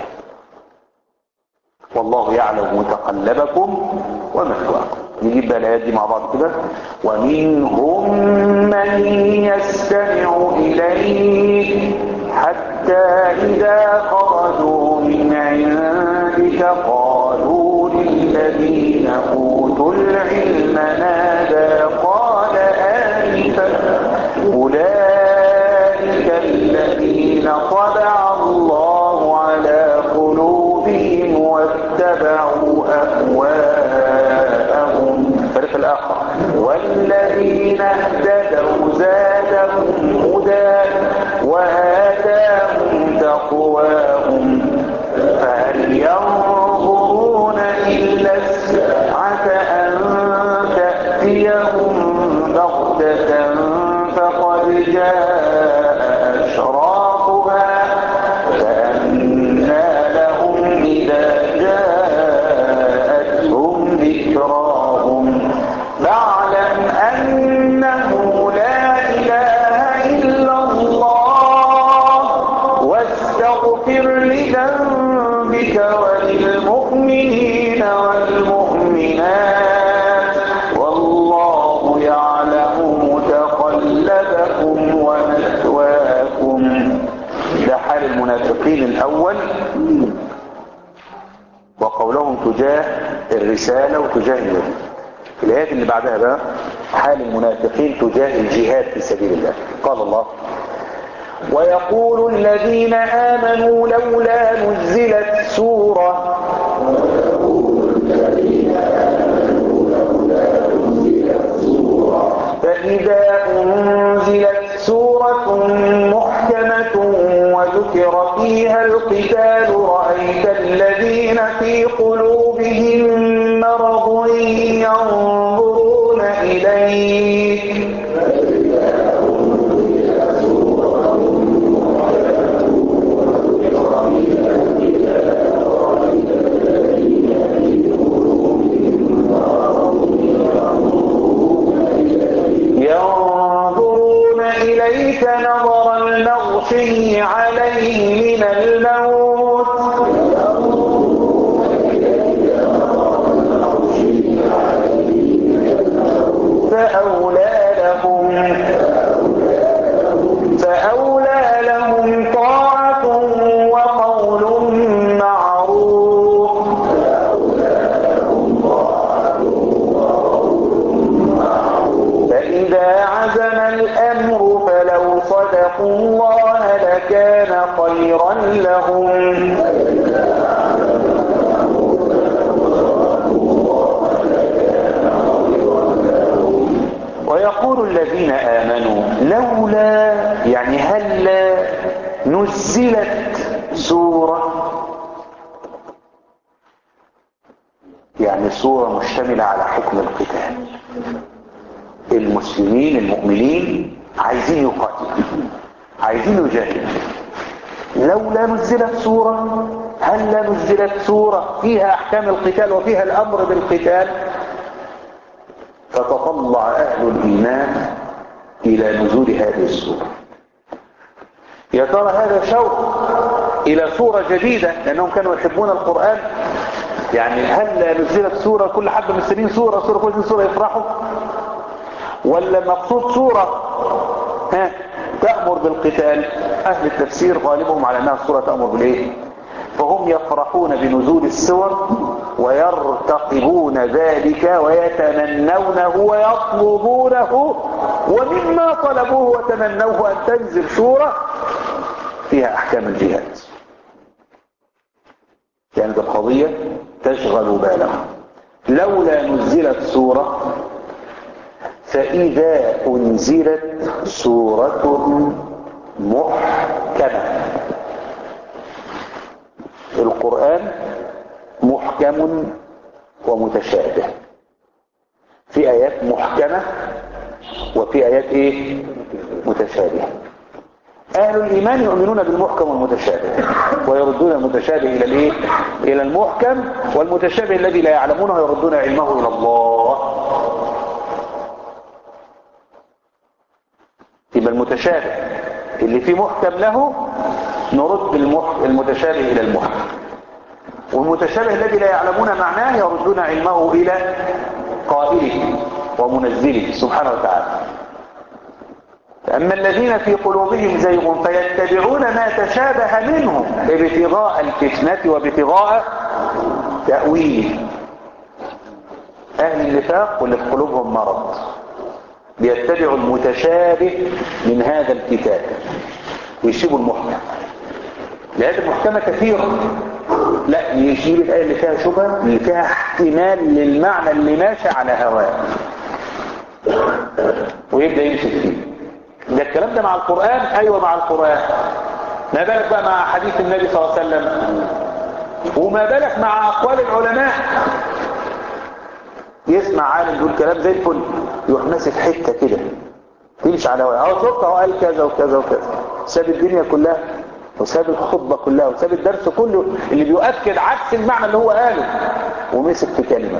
والله يعلم متقلبكم ومثواكم. نجيب بقى الآيات دي مع بعض كده. ومنهم من يستمع إليك حتى إذا خرجوا من عندك قالوا للذين أوتوا العلم ماذا قال آنفا أولئك الذين طبع الله على قلوبهم واتبعوا أهواءهم. الفريق الآخر والذين اهتدوا زادهم هدى وآتاهم تقواهم فهل ينظرون إلا الساعة أن تأتيهم بغتة فقد جاء أشراطها فأنى لهم إذا جاءتهم ذكراهم فاعلم أن تجاه الرسالة وتجاه النبي. في الآيات اللي بعدها بقى حال المنافقين تجاه الجهاد في سبيل الله. قال الله: ويقول الذين آمنوا لولا نزلت سورة فإذا أنزلت سورة محكمة وذكر فيها القتال رأيت الذين في قلوبهم مرض ينظرون إليك ينظرون إليك نظر المغشي عليه من الموت فأولى لهم فأولى لهم طاعة وقول معروف فإذا عزم الأمر فلو صدقوا الله لكان خيرا لهم ويقول الذين آمنوا لولا يعني هل نزلت سورة يعني سورة مشتملة على حكم القتال. المسلمين المؤمنين عايزين يقاتلوا عايزين يجاهدوا. لولا نزلت سورة هل نزلت سورة فيها أحكام القتال وفيها الأمر بالقتال فتطلع أهل الإيمان إلى نزول هذه السورة. يا ترى هذا شوق إلى سورة جديدة لأنهم كانوا يحبون القرآن. يعني هل نزلت سورة كل حد مستنين سورة سورة كل سورة يفرحوا ولا مقصود سورة ها تأمر بالقتال؟ أهل التفسير غالبهم على أنها سورة تأمر بالإيه؟ فهم يفرحون بنزول السور ويرتقبون ذلك ويتمنونه ويطلبونه ومما طلبوه وتمنوه أن تنزل سورة فيها أحكام الجهاد. يعني القضية تشغل بالهم. لولا نزلت سورة فإذا أنزلت سورة محكمة. القرآن محكم ومتشابه. في آيات محكمة وفي آيات إيه؟ متشابهة. أهل الإيمان يؤمنون بالمحكم والمتشابه ويردون المتشابه إلى الإيه؟ إلى المحكم، والمتشابه الذي لا يعلمونه يردون علمه إلى الله. يبقى المتشابه اللي فيه محكم له نرد المتشابه إلى المحكم، والمتشابه الذي لا يعلمون معناه يردون علمه إلى قائله ومنزله سبحانه وتعالى. أما الذين في قلوبهم زيغ فيتبعون ما تشابه منه ابتغاء الفتنة وابتغاء تأويله. أهل النفاق واللي في قلوبهم مرض بيتبعوا المتشابه من هذا الكتاب ويسيبوا المحكم. الآيات المحكمة كثيرة، لا يجيب الآية اللي فيها شبهة اللي فيها احتمال للمعنى اللي ماشي على هواه ويبدأ يمسك فيه. ده الكلام ده مع القرآن. أيوة مع القرآن. ما بالك بقى مع حديث النبي صلى الله عليه وسلم، وما بالك مع أقوال العلماء. يسمع عالم يقول كلام زي الفل يروح ماسك حته كده تمشي على هواه. اهو شفت اهو قال كذا وكذا وكذا، ساب الدنيا كلها وساب الخطبه كلها وساب الدرس كله اللي بيؤكد عكس المعنى اللي هو قاله ومسك في كلمه.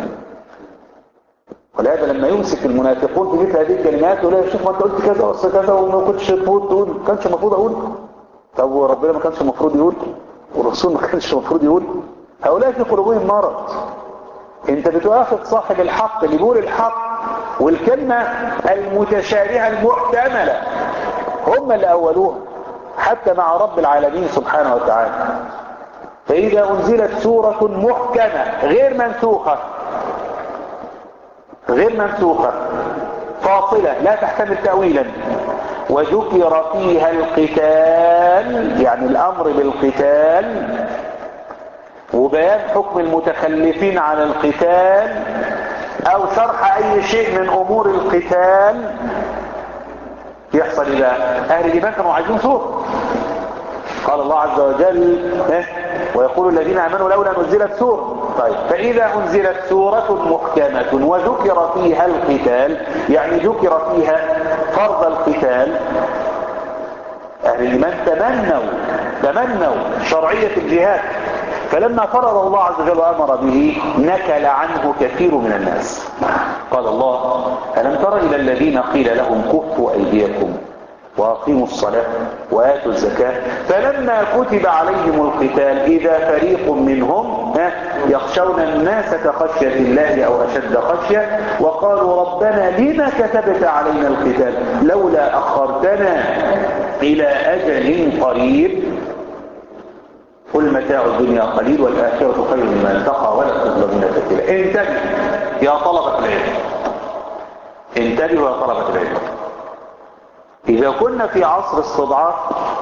ولهذا لما يمسك المنافقون في مثل هذه الكلمات يقول له شوف ما انت قلت كذا وقلت كذا وما كنتش المفروض تقول. ما كانش المفروض اقول. طب وربنا ما كانش المفروض يقول والرسول ما كانش المفروض يقول. هؤلاء في قلوبهم مرض. انت بتؤاخذ صاحب الحق اللي بيقول الحق والكلمة المتشابهة المحتملة هم اللي أولوها حتى مع رب العالمين سبحانه وتعالى. فإذا أنزلت سورة محكمة غير منسوخة غير منسوخة فاصلة لا تحتمل تأويلا وذكر فيها القتال، يعني الأمر بالقتال وبيان حكم المتخلفين عن القتال أو شرح أي شيء من أمور القتال، يحصل إلى أهل الإيمان كانوا عايزين سورة. قال الله عز وجل ويقول الذين آمنوا لولا نزلت سورة. طيب فإذا أنزلت سورة محكمة وذكر فيها القتال، يعني ذكر فيها فرض القتال، أهل الإيمان تمنوا تمنوا شرعية الجهاد، فلما فرض الله عز وجل وأمر به نكل عنه كثير من الناس. قال الله ألم تر إلى الذين قيل لهم كفوا أيديكم وأقيموا الصلاة وآتوا الزكاة فلما كتب عليهم القتال إذا فريق منهم يخشون الناس كخشية الله أو أشد خشية وقالوا ربنا لما كتبت علينا القتال لولا أخرتنا إلى أجل قريب قل متاع الدنيا قليل والآخرة خير لمن اتقى ولا تظلمون فتيلا. انتبهوا يا طلبة العلم، انتبهوا يا طلبة العلم، إذا كنا في عصر استضعاف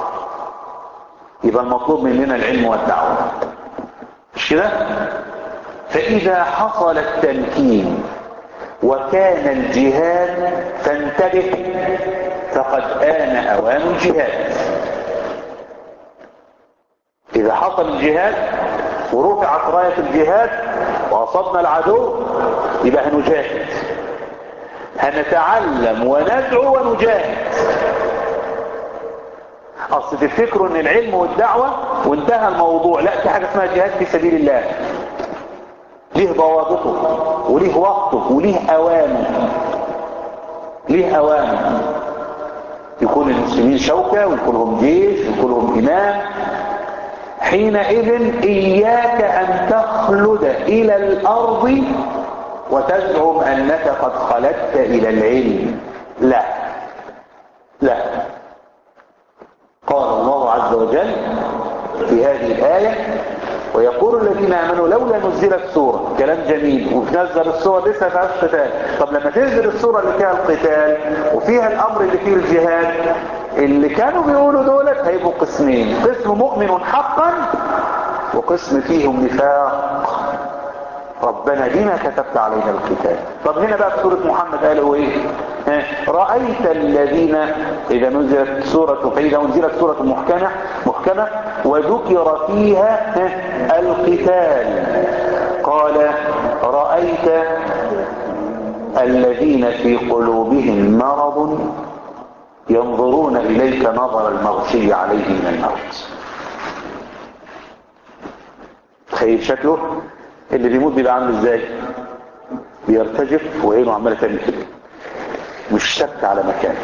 يبقى المطلوب مننا العلم والدعوة، مش كده؟ فإذا حصل التمكين وكان الجهاد فانتبه فقد آن أوان الجهاد. إذا حصل الجهاد ورفعت راية الجهاد وأصبنا العدو يبقى هنجاهد، هنتعلم وندعو ونجاهد. أصل تفتكروا أن العلم والدعوة وانتهى الموضوع، لا، في حاجة اسمها جهاد في سبيل الله، ليه ضوابطه وليه وقته وليه أوانه، ليه أوانه. يكون المسلمين شوكة ويكون لهم جيش ويكون لهم إمام، حينئذ إياك أن تخلد إلى الأرض وتزعم أنك قد خلدت إلى العلم، لا لا. قال الله عز وجل في هذه الآية ويقول الذين آمنوا لولا نزلت سورة، كلام جميل، وتنزل السورة لسه فيها القتال. طب لما تنزل السورة اللي فيها القتال وفيها الأمر اللي فيه الجهاد، اللي كانوا بيقولوا دولت هيبقوا قسمين، قسم مؤمن حقا وقسم فيهم نفاق، ربنا لما كتبت علينا القتال. طب هنا بقى في سورة محمد قالوا ايه؟ رأيت الذين إذا نزلت سورة فإذا أنزلت سورة محكمة محكمة وذكر فيها القتال قال رأيت الذين في قلوبهم مرض ينظرون إليك نظر المغشي عليه من الموت. تخيل شكله اللي بيموت بيبقى عامل ازاي؟ بيرتجف وعينه عماله تعمل كده، مش ثابت على مكانه،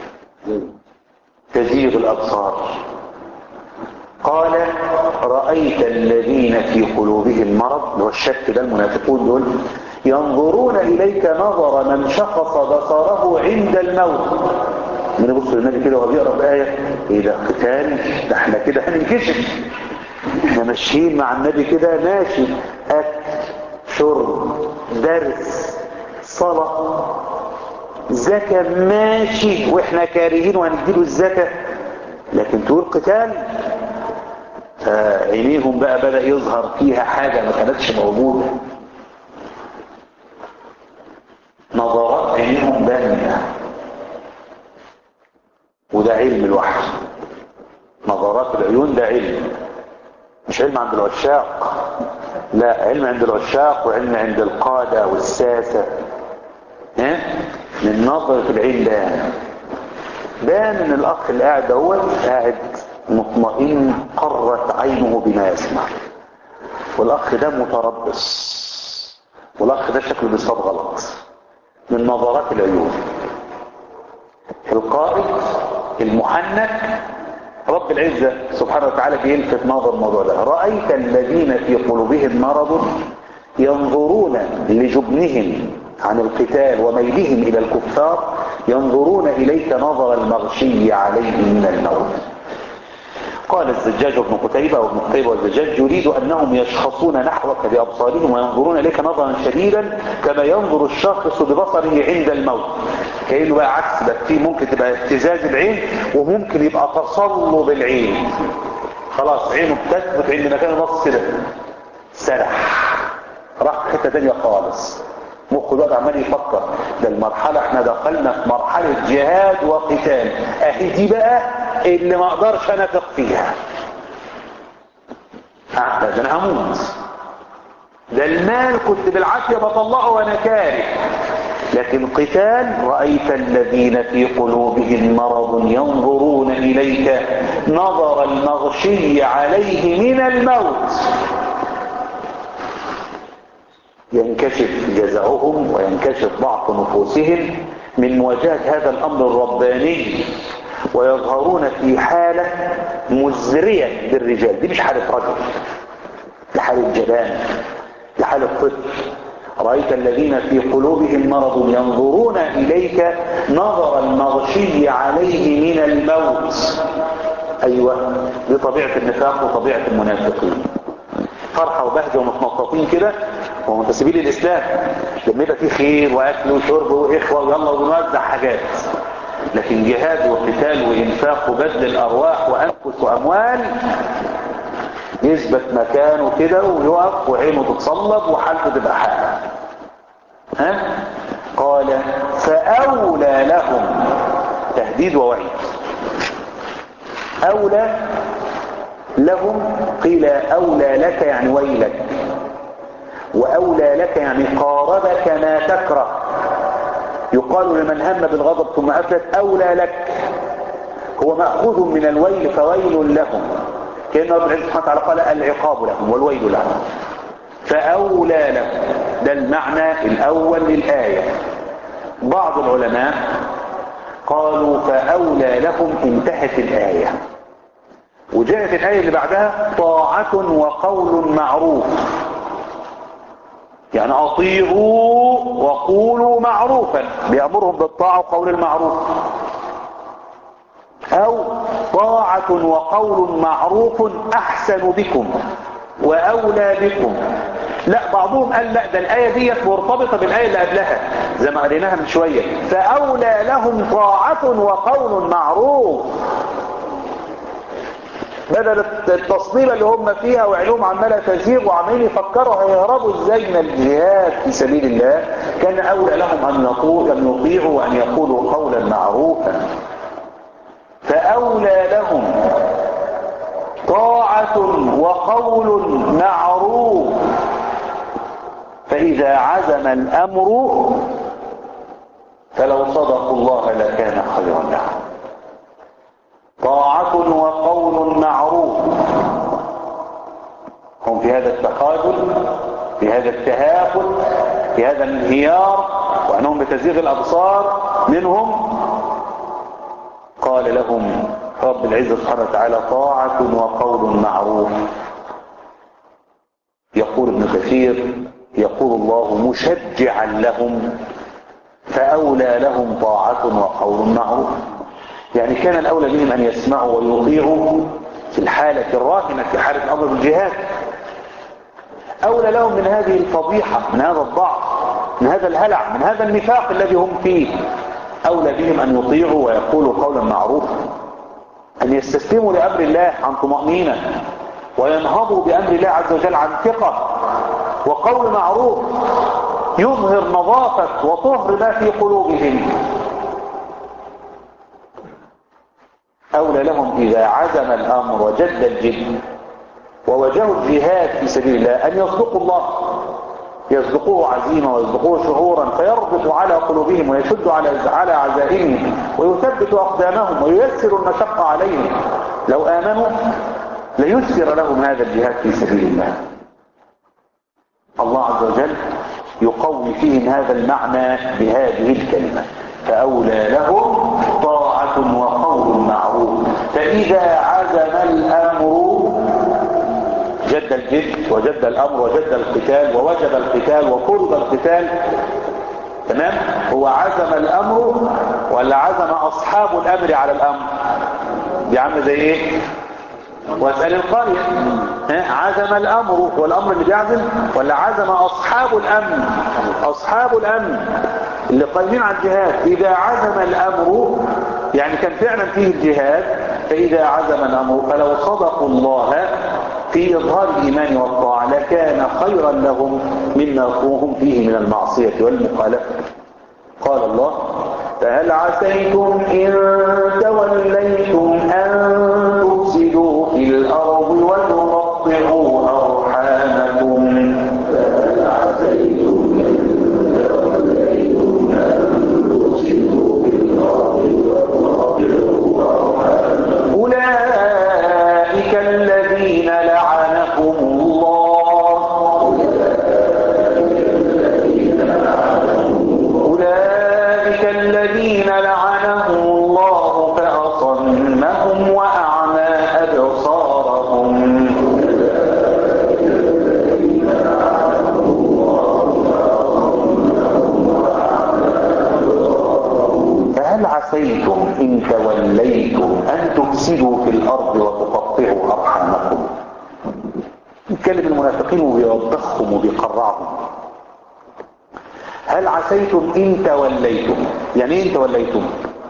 تزيغ الابصار. قال رأيت الذين في قلوبهم مرض، اللي هو الشك ده، المنافقون دول، ينظرون إليك نظر من شخص بصره عند الموت. من يبص للنبي كده وهو بيقرا الآية، ايه ده قتال؟ ده احنا كده هننكشف، احنا ماشيين مع النبي كده ماشي، اكل شرب درس صلاة زكاة ماشي، واحنا كارهين وهنديله الزكاة، لكن تقول قتال؟ فعينيهم بقى بدأ يظهر فيها حاجة ما كانتش موجودة، نظرات عينيهم بانية، وده علم الوحي. نظرات العيون ده علم، مش علم عند العشاق، لا، علم عند العشاق وعلم عند القادة والساسة. ها؟ من نظرة العين ده بان ان الاخ اللي قاعد هو قاعد مطمئن قرت عينه بما يسمع، والاخ ده متربص، والاخ ده شكله بيصاب غلط. من نظرات العيون القائد المحنك رب العزة سبحانه وتعالى بيلفت نظر الموضوع ده. رأيت الذين في قلوبهم مرض ينظرون لجبنهم عن القتال وميلهم إلى الكفار، ينظرون إليك نظر المغشي عليه من الموت. قال الزجاج وابن قتيبة وابن قتيبة والزجاج يريد أنهم يشخصون نحوك بأبصارهم وينظرون إليك نظرا شديدا كما ينظر الشاخص ببصره عند الموت. كأنه بقى عكس، بقى فيه ممكن تبقى اهتزاز العين وممكن يبقى تصلب العين، خلاص عينه بتثبت عند مكان البص كده سرح راح حتة تانية خالص، مخه بقى عمال يفكر ده المرحلة احنا دخلنا في مرحلة جهاد وقتال، اهي دي بقى اللي ما اقدرش انا اثق فيها. اه ده انا هموت، ده المال كنت بالعافية بطلعه وانا كاره، لكن قتال رأيت الذين في قلوبهم مرض ينظرون إليك نظر المغشي عليه من الموت، ينكشف جزعهم وينكشف ضعف نفوسهم من مواجهة هذا الأمر الرباني، ويظهرون في حالة مزرية بالرجال. دي مش حالة رجل، دي حالة جبان، دي حالة طفل. رأيت الذين في قلوبهم مرض ينظرون إليك نظر المغشي عليه من الموت. أيوة، دي طبيعة النفاق وطبيعة المنافقين، فرحة وبهجة ومتنططين كده ومنتسبين للإسلام لما يبقى فيه خير وأكل وشرب وإخوة ويلا ونوزع حاجات، لكن جهاد وقتال وإنفاق وبذل الأرواح وأنفس وأموال يثبت مكانه كده ويقف وعينه تتصلب وحالته تبقى حالة. ها؟ قال فأولى لهم، تهديد ووعيد. أولى لهم، قيل أولى لك يعني ويلك، وأولى لك يعني قاربك ما تكره. يقال لمن هم بالغضب ثم أفلت أولى لك، هو مأخوذ من الويل فويل لهم، كأن رب العزة سبحانه وتعالى قال العقاب لهم والويل لهم. فأولى لهم ده المعنى الأول للآية. بعض العلماء قالوا فأولى لهم انتهت الآية، وجاءت الآية اللي بعدها طاعة وقول معروف، يعني أطيعوا وقولوا معروفا، بيأمرهم بالطاعة وقول المعروف، أو طاعة وقول معروف أحسن بكم وأولى بكم. لا بعضهم قال لا ده الآية دي مرتبطة بالآية اللي قبلها زي ما قريناها من شوية، فأولى لهم طاعة وقول معروف، بدل التصنيبة اللي هم فيها وعلوم عمالة تزيغ وعمالين يفكروا هيهربوا ازاي من الجهاد في سبيل الله، كان أولى لهم أن يطيعوا وأن يقولوا قولا معروفا. فأولى لهم طاعة وقول معروف، فإذا عزم الأمر فلو صدقوا الله لكان خيرا لهم. طاعة وقول معروف، هم في هذا التخاذل، في هذا التهافت، في هذا الانهيار، وأنهم بتزيغ الأبصار منهم، قال لهم رب العزة سبحانه وتعالى طاعة وقول معروف. يقول ابن كثير يقول الله مشجعا لهم فأولى لهم طاعة وقول معروف، يعني كان الأولى بهم أن يسمعوا ويطيعوا في الحالة الراهنة في حالة الأمر بالجهاد، أولى لهم من هذه الفضيحة، من هذا الضعف، من هذا الهلع، من هذا النفاق الذي هم فيه. أولى بهم أن يطيعوا ويقولوا قولا معروفا، أن يستسلموا لأمر الله عن طمأنينة وينهضوا بأمر الله عز وجل عن ثقة وقول معروف يظهر نظافة وطهر ما في قلوبهم. أولى لهم إذا عزم الأمر وجد الجد ووجهوا الجهاد في سبيل الله أن يصدقوا الله، يصدقوه عزيمة ويصدقوه شعورا، فيربط على قلوبهم ويشد على على عزائمهم ويثبت أقدامهم وييسر المشقة عليهم. لو آمنوا ليسر لهم هذا الجهاد في سبيل الله. الله عز وجل يقوي فيهم هذا المعنى بهذه الكلمة، فأولى لهم طاعة وقول معروف، فإذا عزم الأمر جد الجد وجد الأمر وجد القتال ووجب القتال وفرض القتال. تمام؟ هو عزم الأمر ولا عزم أصحاب الأمر على الأمر؟ دي عامله زي إيه؟ واسأل القرية. عزم الأمر، هو الأمر اللي بيعزم ولا عزم أصحاب الأمن؟ أصحاب الأمن اللي قايمين على الجهاد. إذا عزم الأمر يعني كان فعلا فيه الجهاد، فإذا عزم الأمر فلو صدقوا الله في إظهار الإيمان والطاعة لكان خيرا لهم مما هم فيه من المعصية والمخالفة. قال الله: فهل عسيتم إن توليتم أن تفسدوا في الأرض وتقطعوا أرحامكم. فهل عسيتم إن توليتم أن تفسدوا في الأرض وتقطعوا أرحامكم. أولئك الذين لعنهم الله الذين لعنهم الله فأصمهم وأعمى أبصارهم. فهل عسيتم إن توليتم أن تفسدوا في الأرض وتقطعوا أرحامكم؟ يتكلم المنافقين وبيوضخهم وبيقرعهم. هل عسيتم إن توليتم، يعني إيه إن توليتم؟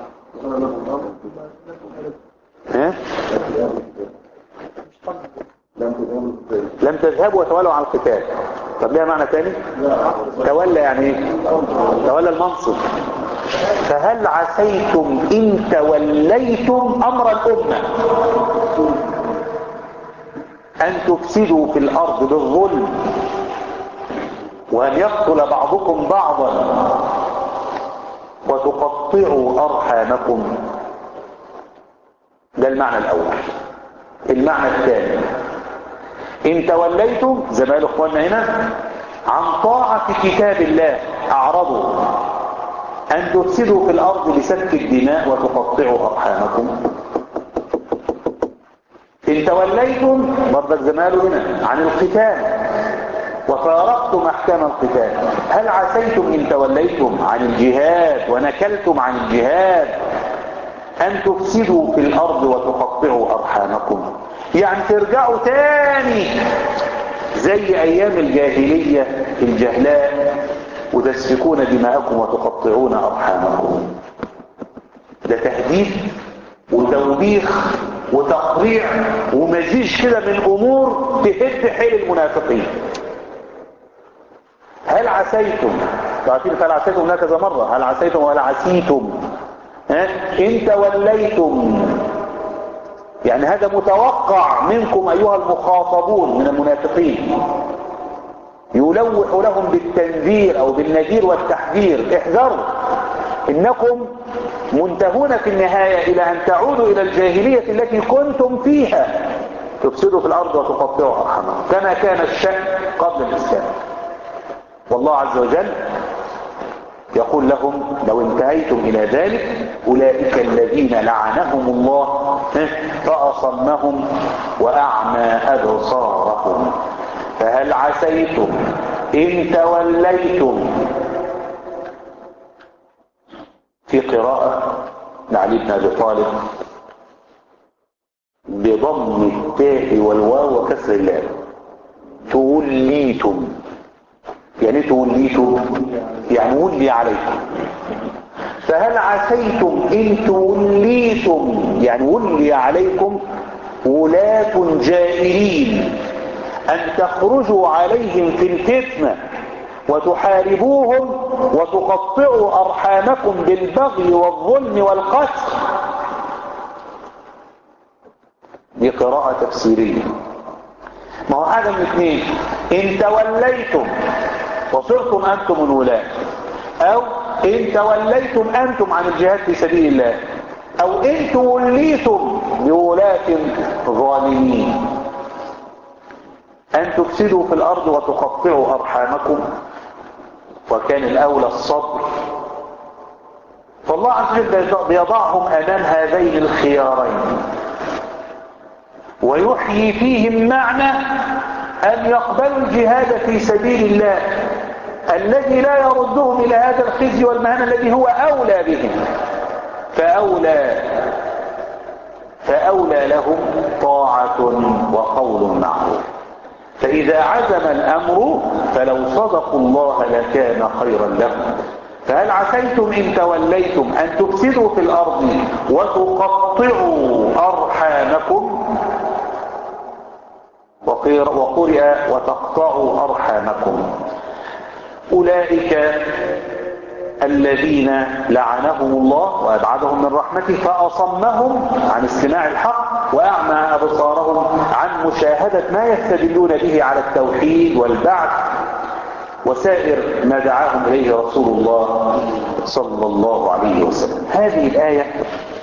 ها؟ لم تذهبوا وتولوا عن القتال. طب ليها معنى تاني؟ تولى يعني ايه؟ تولى المنصب. فهل عسيتم إن توليتم أمر الأمة أن تفسدوا في الأرض بالظلم وأن يقتل بعضكم بعضا وتقطعوا أرحامكم؟ ده المعنى الأول. المعنى الثاني: إن توليتم زي ما قالوا إخواننا هنا عن طاعة كتاب الله أعرضوا أن تفسدوا في الأرض بسفك الدماء وتقطعوا أرحامكم. إن توليتم برضك زي ما قالوا هنا عن القتال وفارقتم أحكام القتال. هل عسيتم إن توليتم عن الجهاد ونكلتم عن الجهاد أن تفسدوا في الأرض وتقطعوا أرحامكم؟ يعني ترجعوا تاني زي أيام الجاهلية الجهلاء وتسفكون دماءكم وتقطعون أرحامكم. ده تهديد وتوبيخ وتقريع ومزيج كده من أمور تهد حيل المنافقين. هل عسيتم، تعرفين هل عسيتم هنا كذا مرة، هل عسيتم ولا عسيتم؟ ها؟ إن توليتم يعني هذا متوقع منكم أيها المخاطبون من المنافقين، يلوح لهم بالتنذير أو بالنذير والتحذير: احذروا إنكم منتهون في النهاية إلى أن تعودوا إلى الجاهلية التي كنتم فيها، تفسدوا في الأرض وتقطعوا أرحامكم كما كان الشأن قبل الإسلام. والله عز وجل يقول لهم: لو انتهيتم إلى ذلك أولئك الذين لعنهم الله فأصمهم وأعمى أبصارهم. فهل عسيتم إن توليتم. في قراءة لعلي بن أبي طالب بضم التاء والواو وكسر اللام: توليتم. يعني توليتم يعني ولي عليكم. فهل عسيتم إن توليتم يعني ولي عليكم ولاة جائرين أن تخرجوا عليهم في الفتنة وتحاربوهم وتقطعوا أرحامكم بالبغي والظلم والقتل. دي قراءة تفسيرية. ما هو حاجة من اثنين: إن توليتم وصرتم أنتم الولاة، أو إن توليتم أنتم عن الجهاد في سبيل الله، أو إن توليتم بولاة ظالمين أن تفسدوا في الأرض وتقطعوا أرحامكم. وكان الأولى الصبر. فالله عز وجل بيضعهم أمام هذين الخيارين ويحيي فيهم معنى أن يقبلوا الجهاد في سبيل الله الذي لا يردهم إلى هذا الخزي والمهانة الذي هو أولى بهم. فأولى فأولى لهم طاعة وقول معروف. فإذا عزم الأمر فلو صدقوا الله لكان خيرا لهم. فهل عسيتم إن توليتم أن تفسدوا في الأرض وتقطعوا أرحامكم؟ وقرئ وتقطعوا أرحامكم. أولئك الذين لعنهم الله وأبعدهم من رحمته فأصمهم عن استماع الحق وأعمى أبصارهم عن مشاهدة ما يستدلون به على التوحيد والبعث وسائر ما دعاهم إليه رسول الله صلى الله عليه وسلم. هذه الآية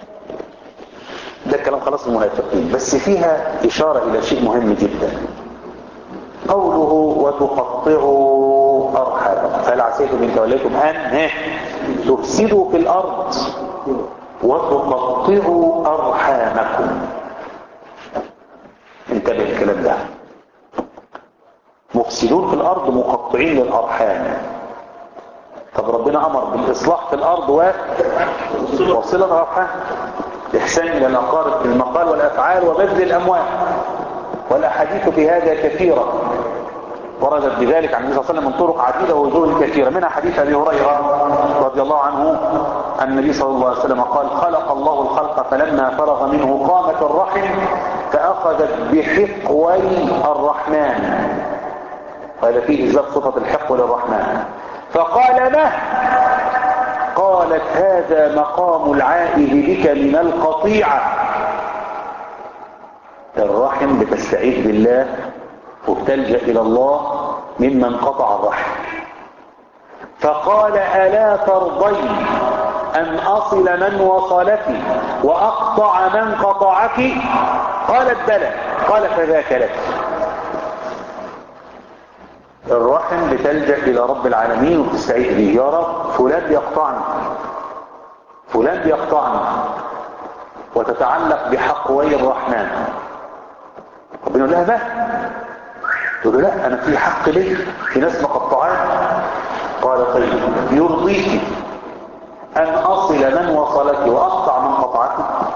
ده كلام خلاص المنافقين، بس فيها إشارة إلى شيء مهم جدا. قوله وتقطعوا أرحامكم فهل عسيتم إن توليتم أن تفسدوا في الأرض وتقطعوا أرحامكم. انتبه الكلام ده، مفسدون في الأرض مقطعين للأرحام. طب ربنا أمر بالإصلاح في الأرض ووصل الأرحام، إحسان إلى الأقارب في المقال والأفعال وبذل الأموال، والأحاديث في هذا كثيرة وردت بذلك عن النبي صلى الله عليه وسلم من طرق عديدة ووجوه كثيرة، منها حديث أبي هريرة رضي الله عنه أن النبي صلى الله عليه وسلم قال خلق الله الخلق فلما فرغ منه قامت الرحم فأخذت بحقوي الرحمن. وهذا فيه إثبات صفة الحق للرحمن. فقال ما؟ قالت هذا مقام العائد بك من القطيعة. الرحم بتستعيذ بالله وبتلجأ إلى الله ممن قطع الرحم. فقال ألا ترضين أن أصل من وصلك وأقطع من قطعك؟ قالت بلى. قال فذاك لك. الرحم بتلجأ إلى رب العالمين وتستعيذ به، يا رب فلان بيقطعني فلان بيقطعني وتتعلق بحقوي الرحمن. ربنا يقول لها ما؟ تقول له لا أنا في حق لي، في ناس مقطعان. قال طيب يرضيك أن أصل من وصلك وأقطع من قطعك؟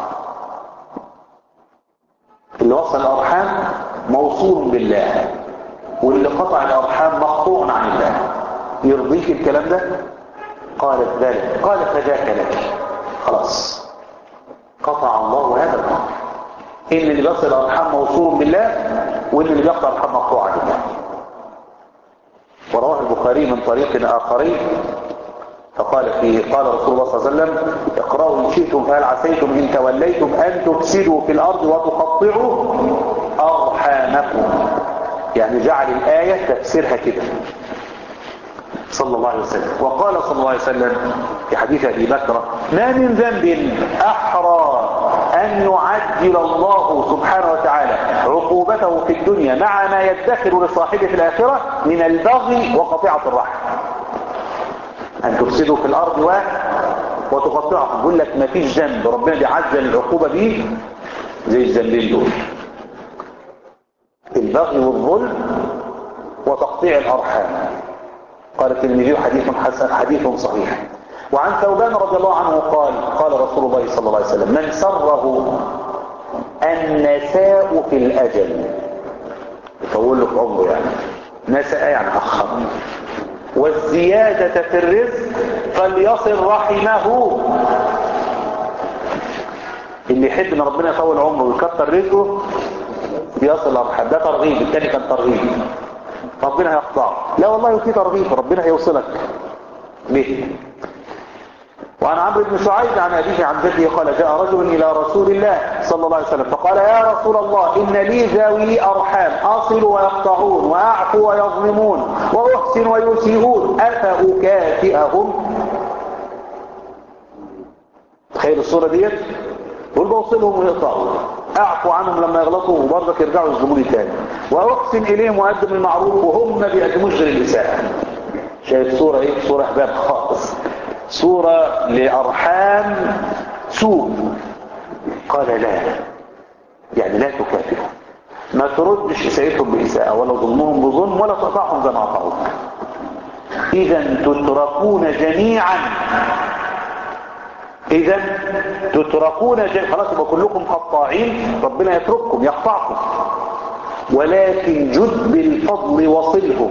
اللي وصل الأرحام موصول بالله، واللي قطع الأرحام مقطوع عن الله. يرضيك الكلام ده؟ قالت ذلك. قال فذاك لك. خلاص قطع الله هذا الأمر، إن اللي بيصل الأرحام موصول بالله وإن اللي بيقطع الأرحام مقطوع عن الله. ورواه البخاري من طريق آخرين فقال فيه قال رسول الله صلى الله عليه وسلم اقرأوا إن شئتم فهل عسيتم إن توليتم أن تفسدوا في الأرض وتقطعوا أرحامكم. يعني جعل الآية تفسيرها كده صلى الله عليه وسلم. وقال صلى الله عليه وسلم في حديث أبي بكر ما من ذنب أحرى أن يعجل الله سبحانه وتعالى عقوبته في الدنيا مع ما يدخر لصاحبه في الآخرة من البغي وقطيعة الرحم. أن تفسدوا في الأرض و... وتقطعهم. يقول لك ما فيش ذنب ربنا بيعجل العقوبة دي زي الذنبين دول، البغي والظلم وتقطيع الأرحام. قال الترمذي حديث حسن حديث صحيح. وعن ثوبان رضي الله عنه قال قال رسول الله صلى الله عليه وسلم من سره النساء في الأجل، يطول له في عمره يعني، نساء يعني أخر، والزيادة في الرزق فليصل رحمه. اللي يحب ان ربنا يطول عمره ويكتر رزقه يصل الارحام. ده ترغيب، الثاني كان ترغيب، ربنا هيقطعه. لا والله في ترغيب، ربنا هيوصلك به. وعن عمرو بن شعيب عن أبيه عن جده قال جاء رجل إلى رسول الله صلى الله عليه وسلم فقال يا رسول الله إن لي ذوي أرحام أصل ويقطعون وأعفو ويظلمون وأحسن ويسيئون أفأكافئهم؟ تخيل الصورة ديت، قول بوصلهم ويقطعوا، أعفو عنهم لما يغلطوا وبرضك يرجعوا يظلموني تاني، وأحسن إليهم وأقدم المعروف وهم ما بيقدموش غير الإساءة. شايف صورة إيه؟ صورة أحباب خالص، صورة لأرحام سوء. قال لا، يعني لا تكافئهم، ما تردش إساءتهم بإساءة ولا ظلمهم بظلم ولا تقطعهم زي ما قطعوك. إذا تتركون جميعا إذا تتركون جميعا، خلاص يبقى كلكم قطاعين، ربنا يترككم يقطعكم. ولكن جد بالفضل وصله،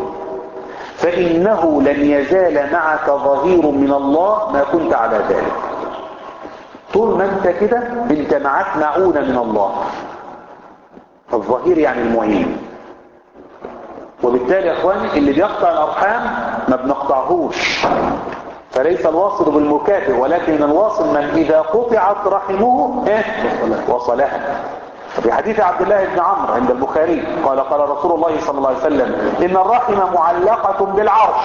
فإنه لن يزال معك ظهير من الله ما كنت على ذلك. طول ما انت كده انت معك معونة من الله. الظهير يعني المعين. وبالتالي يا اخواني اللي بيقطع الارحام ما بنقطعهوش، فليس الواصل بالمكافئ، ولكن الواصل من اذا قطعت رحمه ايه وصلها. في حديث عبد الله بن عمرو عند البخاري قال قال رسول الله صلى الله عليه وسلم ان الرحم معلقة بالعرش،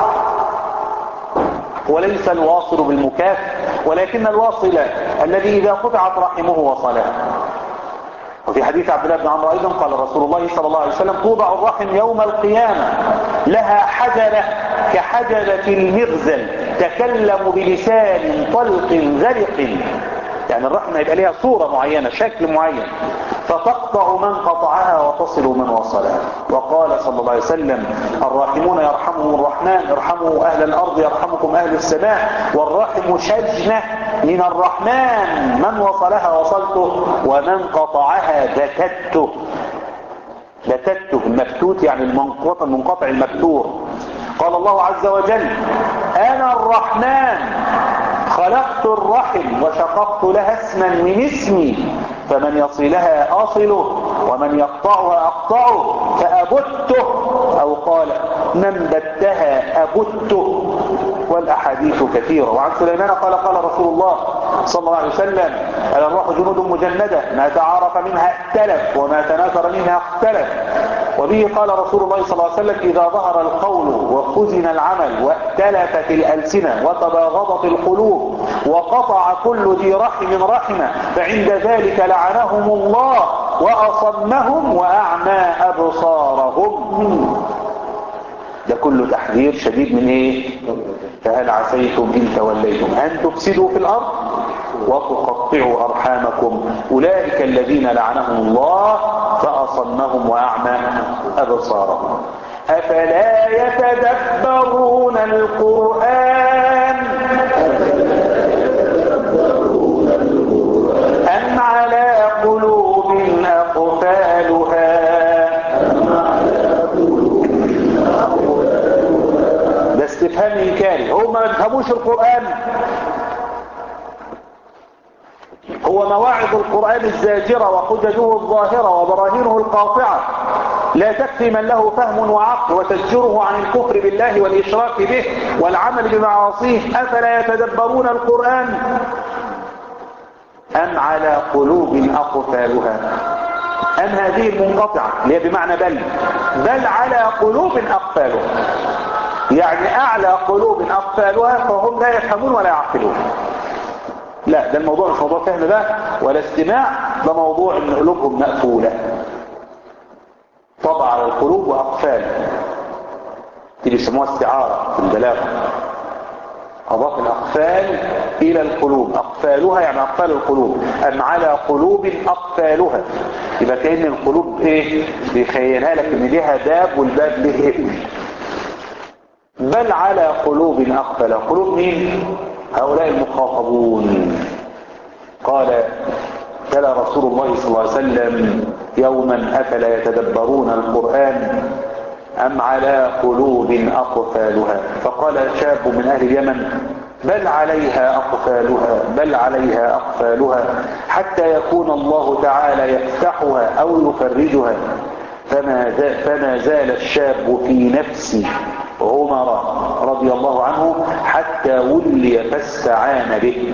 وليس الواصل بالمكافئ، ولكن الواصل الذي اذا قطعت رحمه وصلها. وفي حديث عبد الله بن عمرو ايضا قال رسول الله صلى الله عليه وسلم توضع الرحم يوم القيامة لها حجرة كحجرة المغزل تكلم بلسان طلق ذلق، يعني الرحم يبقى لها صورة معينة شكل معين، فتقطع من قطعها وتصل من وصلها. وقال صلى الله عليه وسلم الراحمون يرحمهم الرحمن ارحموا أهل الأرض يرحمكم أهل السماء، والرحم شجنة من الرحمن من وصلها وصلته ومن قطعها بتته. بتته المفتوت يعني المنقطع المنقطع المبتور. قال الله عز وجل أنا الرحمن خلقت الرحم وشققت لها اسما من اسمي فمن يصلها أصله ومن يقطعها أقطعه فأبته، أو قال من بتها أبته. والأحاديث كثيرة. وعن سليمان قال قال رسول الله صلى الله عليه وسلم الأرواح جنود مجندة ما تعارف منها ائتلف وما تناثر منها اختلف. وبه قال رسول الله صلى الله عليه وسلم إذا ظهر القول وخزن العمل وائتلفت الألسنة وتباغضت القلوب وقطع كل ذي رحم رحمه فعند ذلك لعنهم الله وأصمهم وأعمى أبصارهم. ده كله تحذير شديد من ايه؟ فهل عسيتم ان توليتم ان تفسدوا في الارض وتقطعوا ارحامكم اولئك الذين لعنهم الله فاصمهم واعمى ابصارهم. افلا يتدبرون القران ام على قلوب اقفالها؟ ده استفهام انكاري. هم ما بيفهموش القرآن؟ هو مواعظ القرآن الزاجرة وحججه الظاهرة وبراهينه القاطعة لا تكفي من له فهم وعقل وتزجره عن الكفر بالله والإشراك به والعمل بمعاصيه؟ أفلا يتدبرون القرآن أم على قلوب أقفالها؟ أم هذه المنقطعة اللي هي بمعنى بل بل على قلوب أقفالها، يعني أعلى قلوب أقفالها فهم لا يفهمون ولا يعقلون. لا، ده الموضوع مش موضوع فهم ده ولا استماع، ده موضوع ان قلوبهم مقفولة. طبع على القلوب وأقفال دي بيسموها استعارة في البلاغة. أضاف الأقفال إلى القلوب، أقفالها يعني أقفال القلوب. أم على قلوب أقفالها، يبقى كأن القلوب إيه بيخيلها لك إن ليها باب والباب ليه إيه. بل على قلوب أقفالها. قلوب مين؟ هؤلاء المخاطبون. قال تلا رسول الله صلى الله عليه وسلم يوما أفلا يتدبرون القرآن أم على قلوب أقفالها؟ فقال شاب من أهل اليمن بل عليها أقفالها بل عليها أقفالها حتى يكون الله تعالى يفتحها أو يفرجها. فما فما زال الشاب في نفس عمر رضي الله عنه حتى ولي فاستعان به.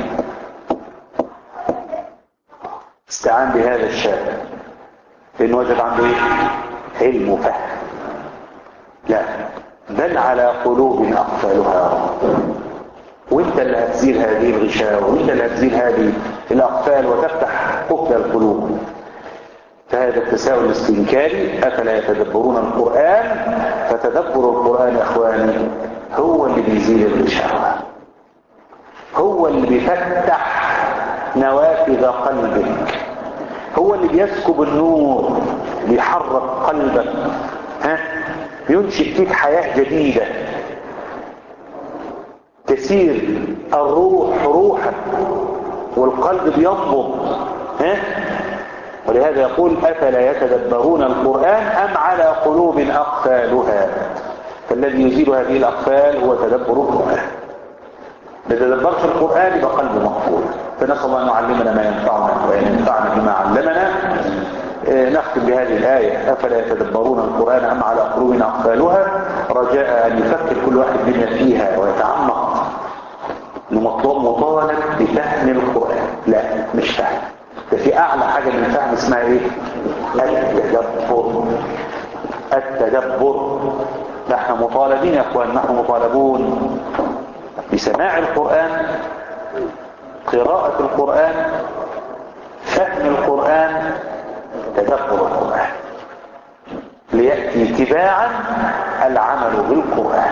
استعان بهذا الشاب لأنه وجد عنده ايه؟ علم وفهم. لا، بل على قلوب أقفالها يا رب. وانت اللي هتزيل هذه الغشاوة وانت اللي هتزيل هذه الأقفال وتفتح قفل القلوب. فهذا التساؤل الاستنكاري أفلا يتدبرون القرآن؟ فتدبر القرآن يا إخواني هو اللي بيزيل الغشاوة، هو اللي بيفتح نوافذ قلبك، هو اللي بيسكب النور، بيحرك قلبك، ها بينشئ فيك حياة جديدة. تسير الروح روحا والقلب بينبض. ها؟ ولهذا يقول أفلا يتدبرون القرآن أم على قلوب أقفالها. فالذي يزيل هذه الأقفال هو تدبر القرآن. ما تدبرش القرآن يبقى قلبه مقفول. فنسأل الله أن يعلمنا ما ينفعنا وأن ينفعنا بما علمنا. نختم بهذه الآية أفلا يتدبرون القرآن أم على قلوب أقفالها، رجاء أن يفكر كل واحد منا فيها ويتعمق. المطلوب مطالب بفهم القرآن، لا مش فهم. ده في أعلى حاجة من الفهم اسمها إيه؟ التدبر. التدبر. نحن مطالبين يا أخوان، نحن مطالبون بسماع القرآن، قراءة القرآن، فهم القرآن، تدبر القرآن، ليأتي تباعا العمل بالقرآن.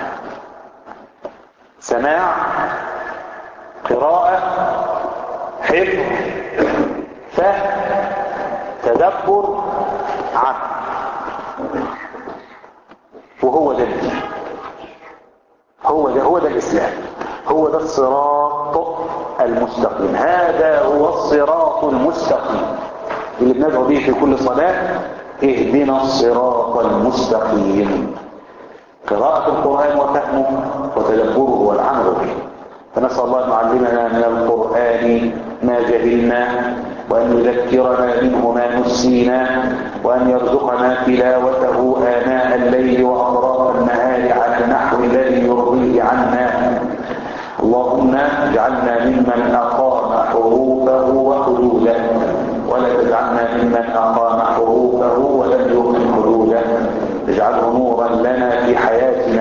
سماع، قراءة، حفظ، فهم، تدبر، عمل. وهو ده الدين، هو ده هو ده الإسلام، هو ده الصراط المستقيم. هذا هو الصراط المستقيم اللي بندعو به في كل صلاة، اهدنا الصراط المستقيم. قراءة القرآن وفهمه وتدبره والعمل به. فنسأل الله أن يعلمنا من القرآن ما جهلنا، وأن يذكرنا منه ما نسينا، وأن يرزقنا تلاوته آناء الليل وأطراف النهار على النحو الذي يرضيه عنا. اللهم اجعلنا ممن أقام حروفه وحدوده، ولا تجعلنا ممن أقام حروفه ولم يقم حدوده. اجعله نورا لنا في حياتنا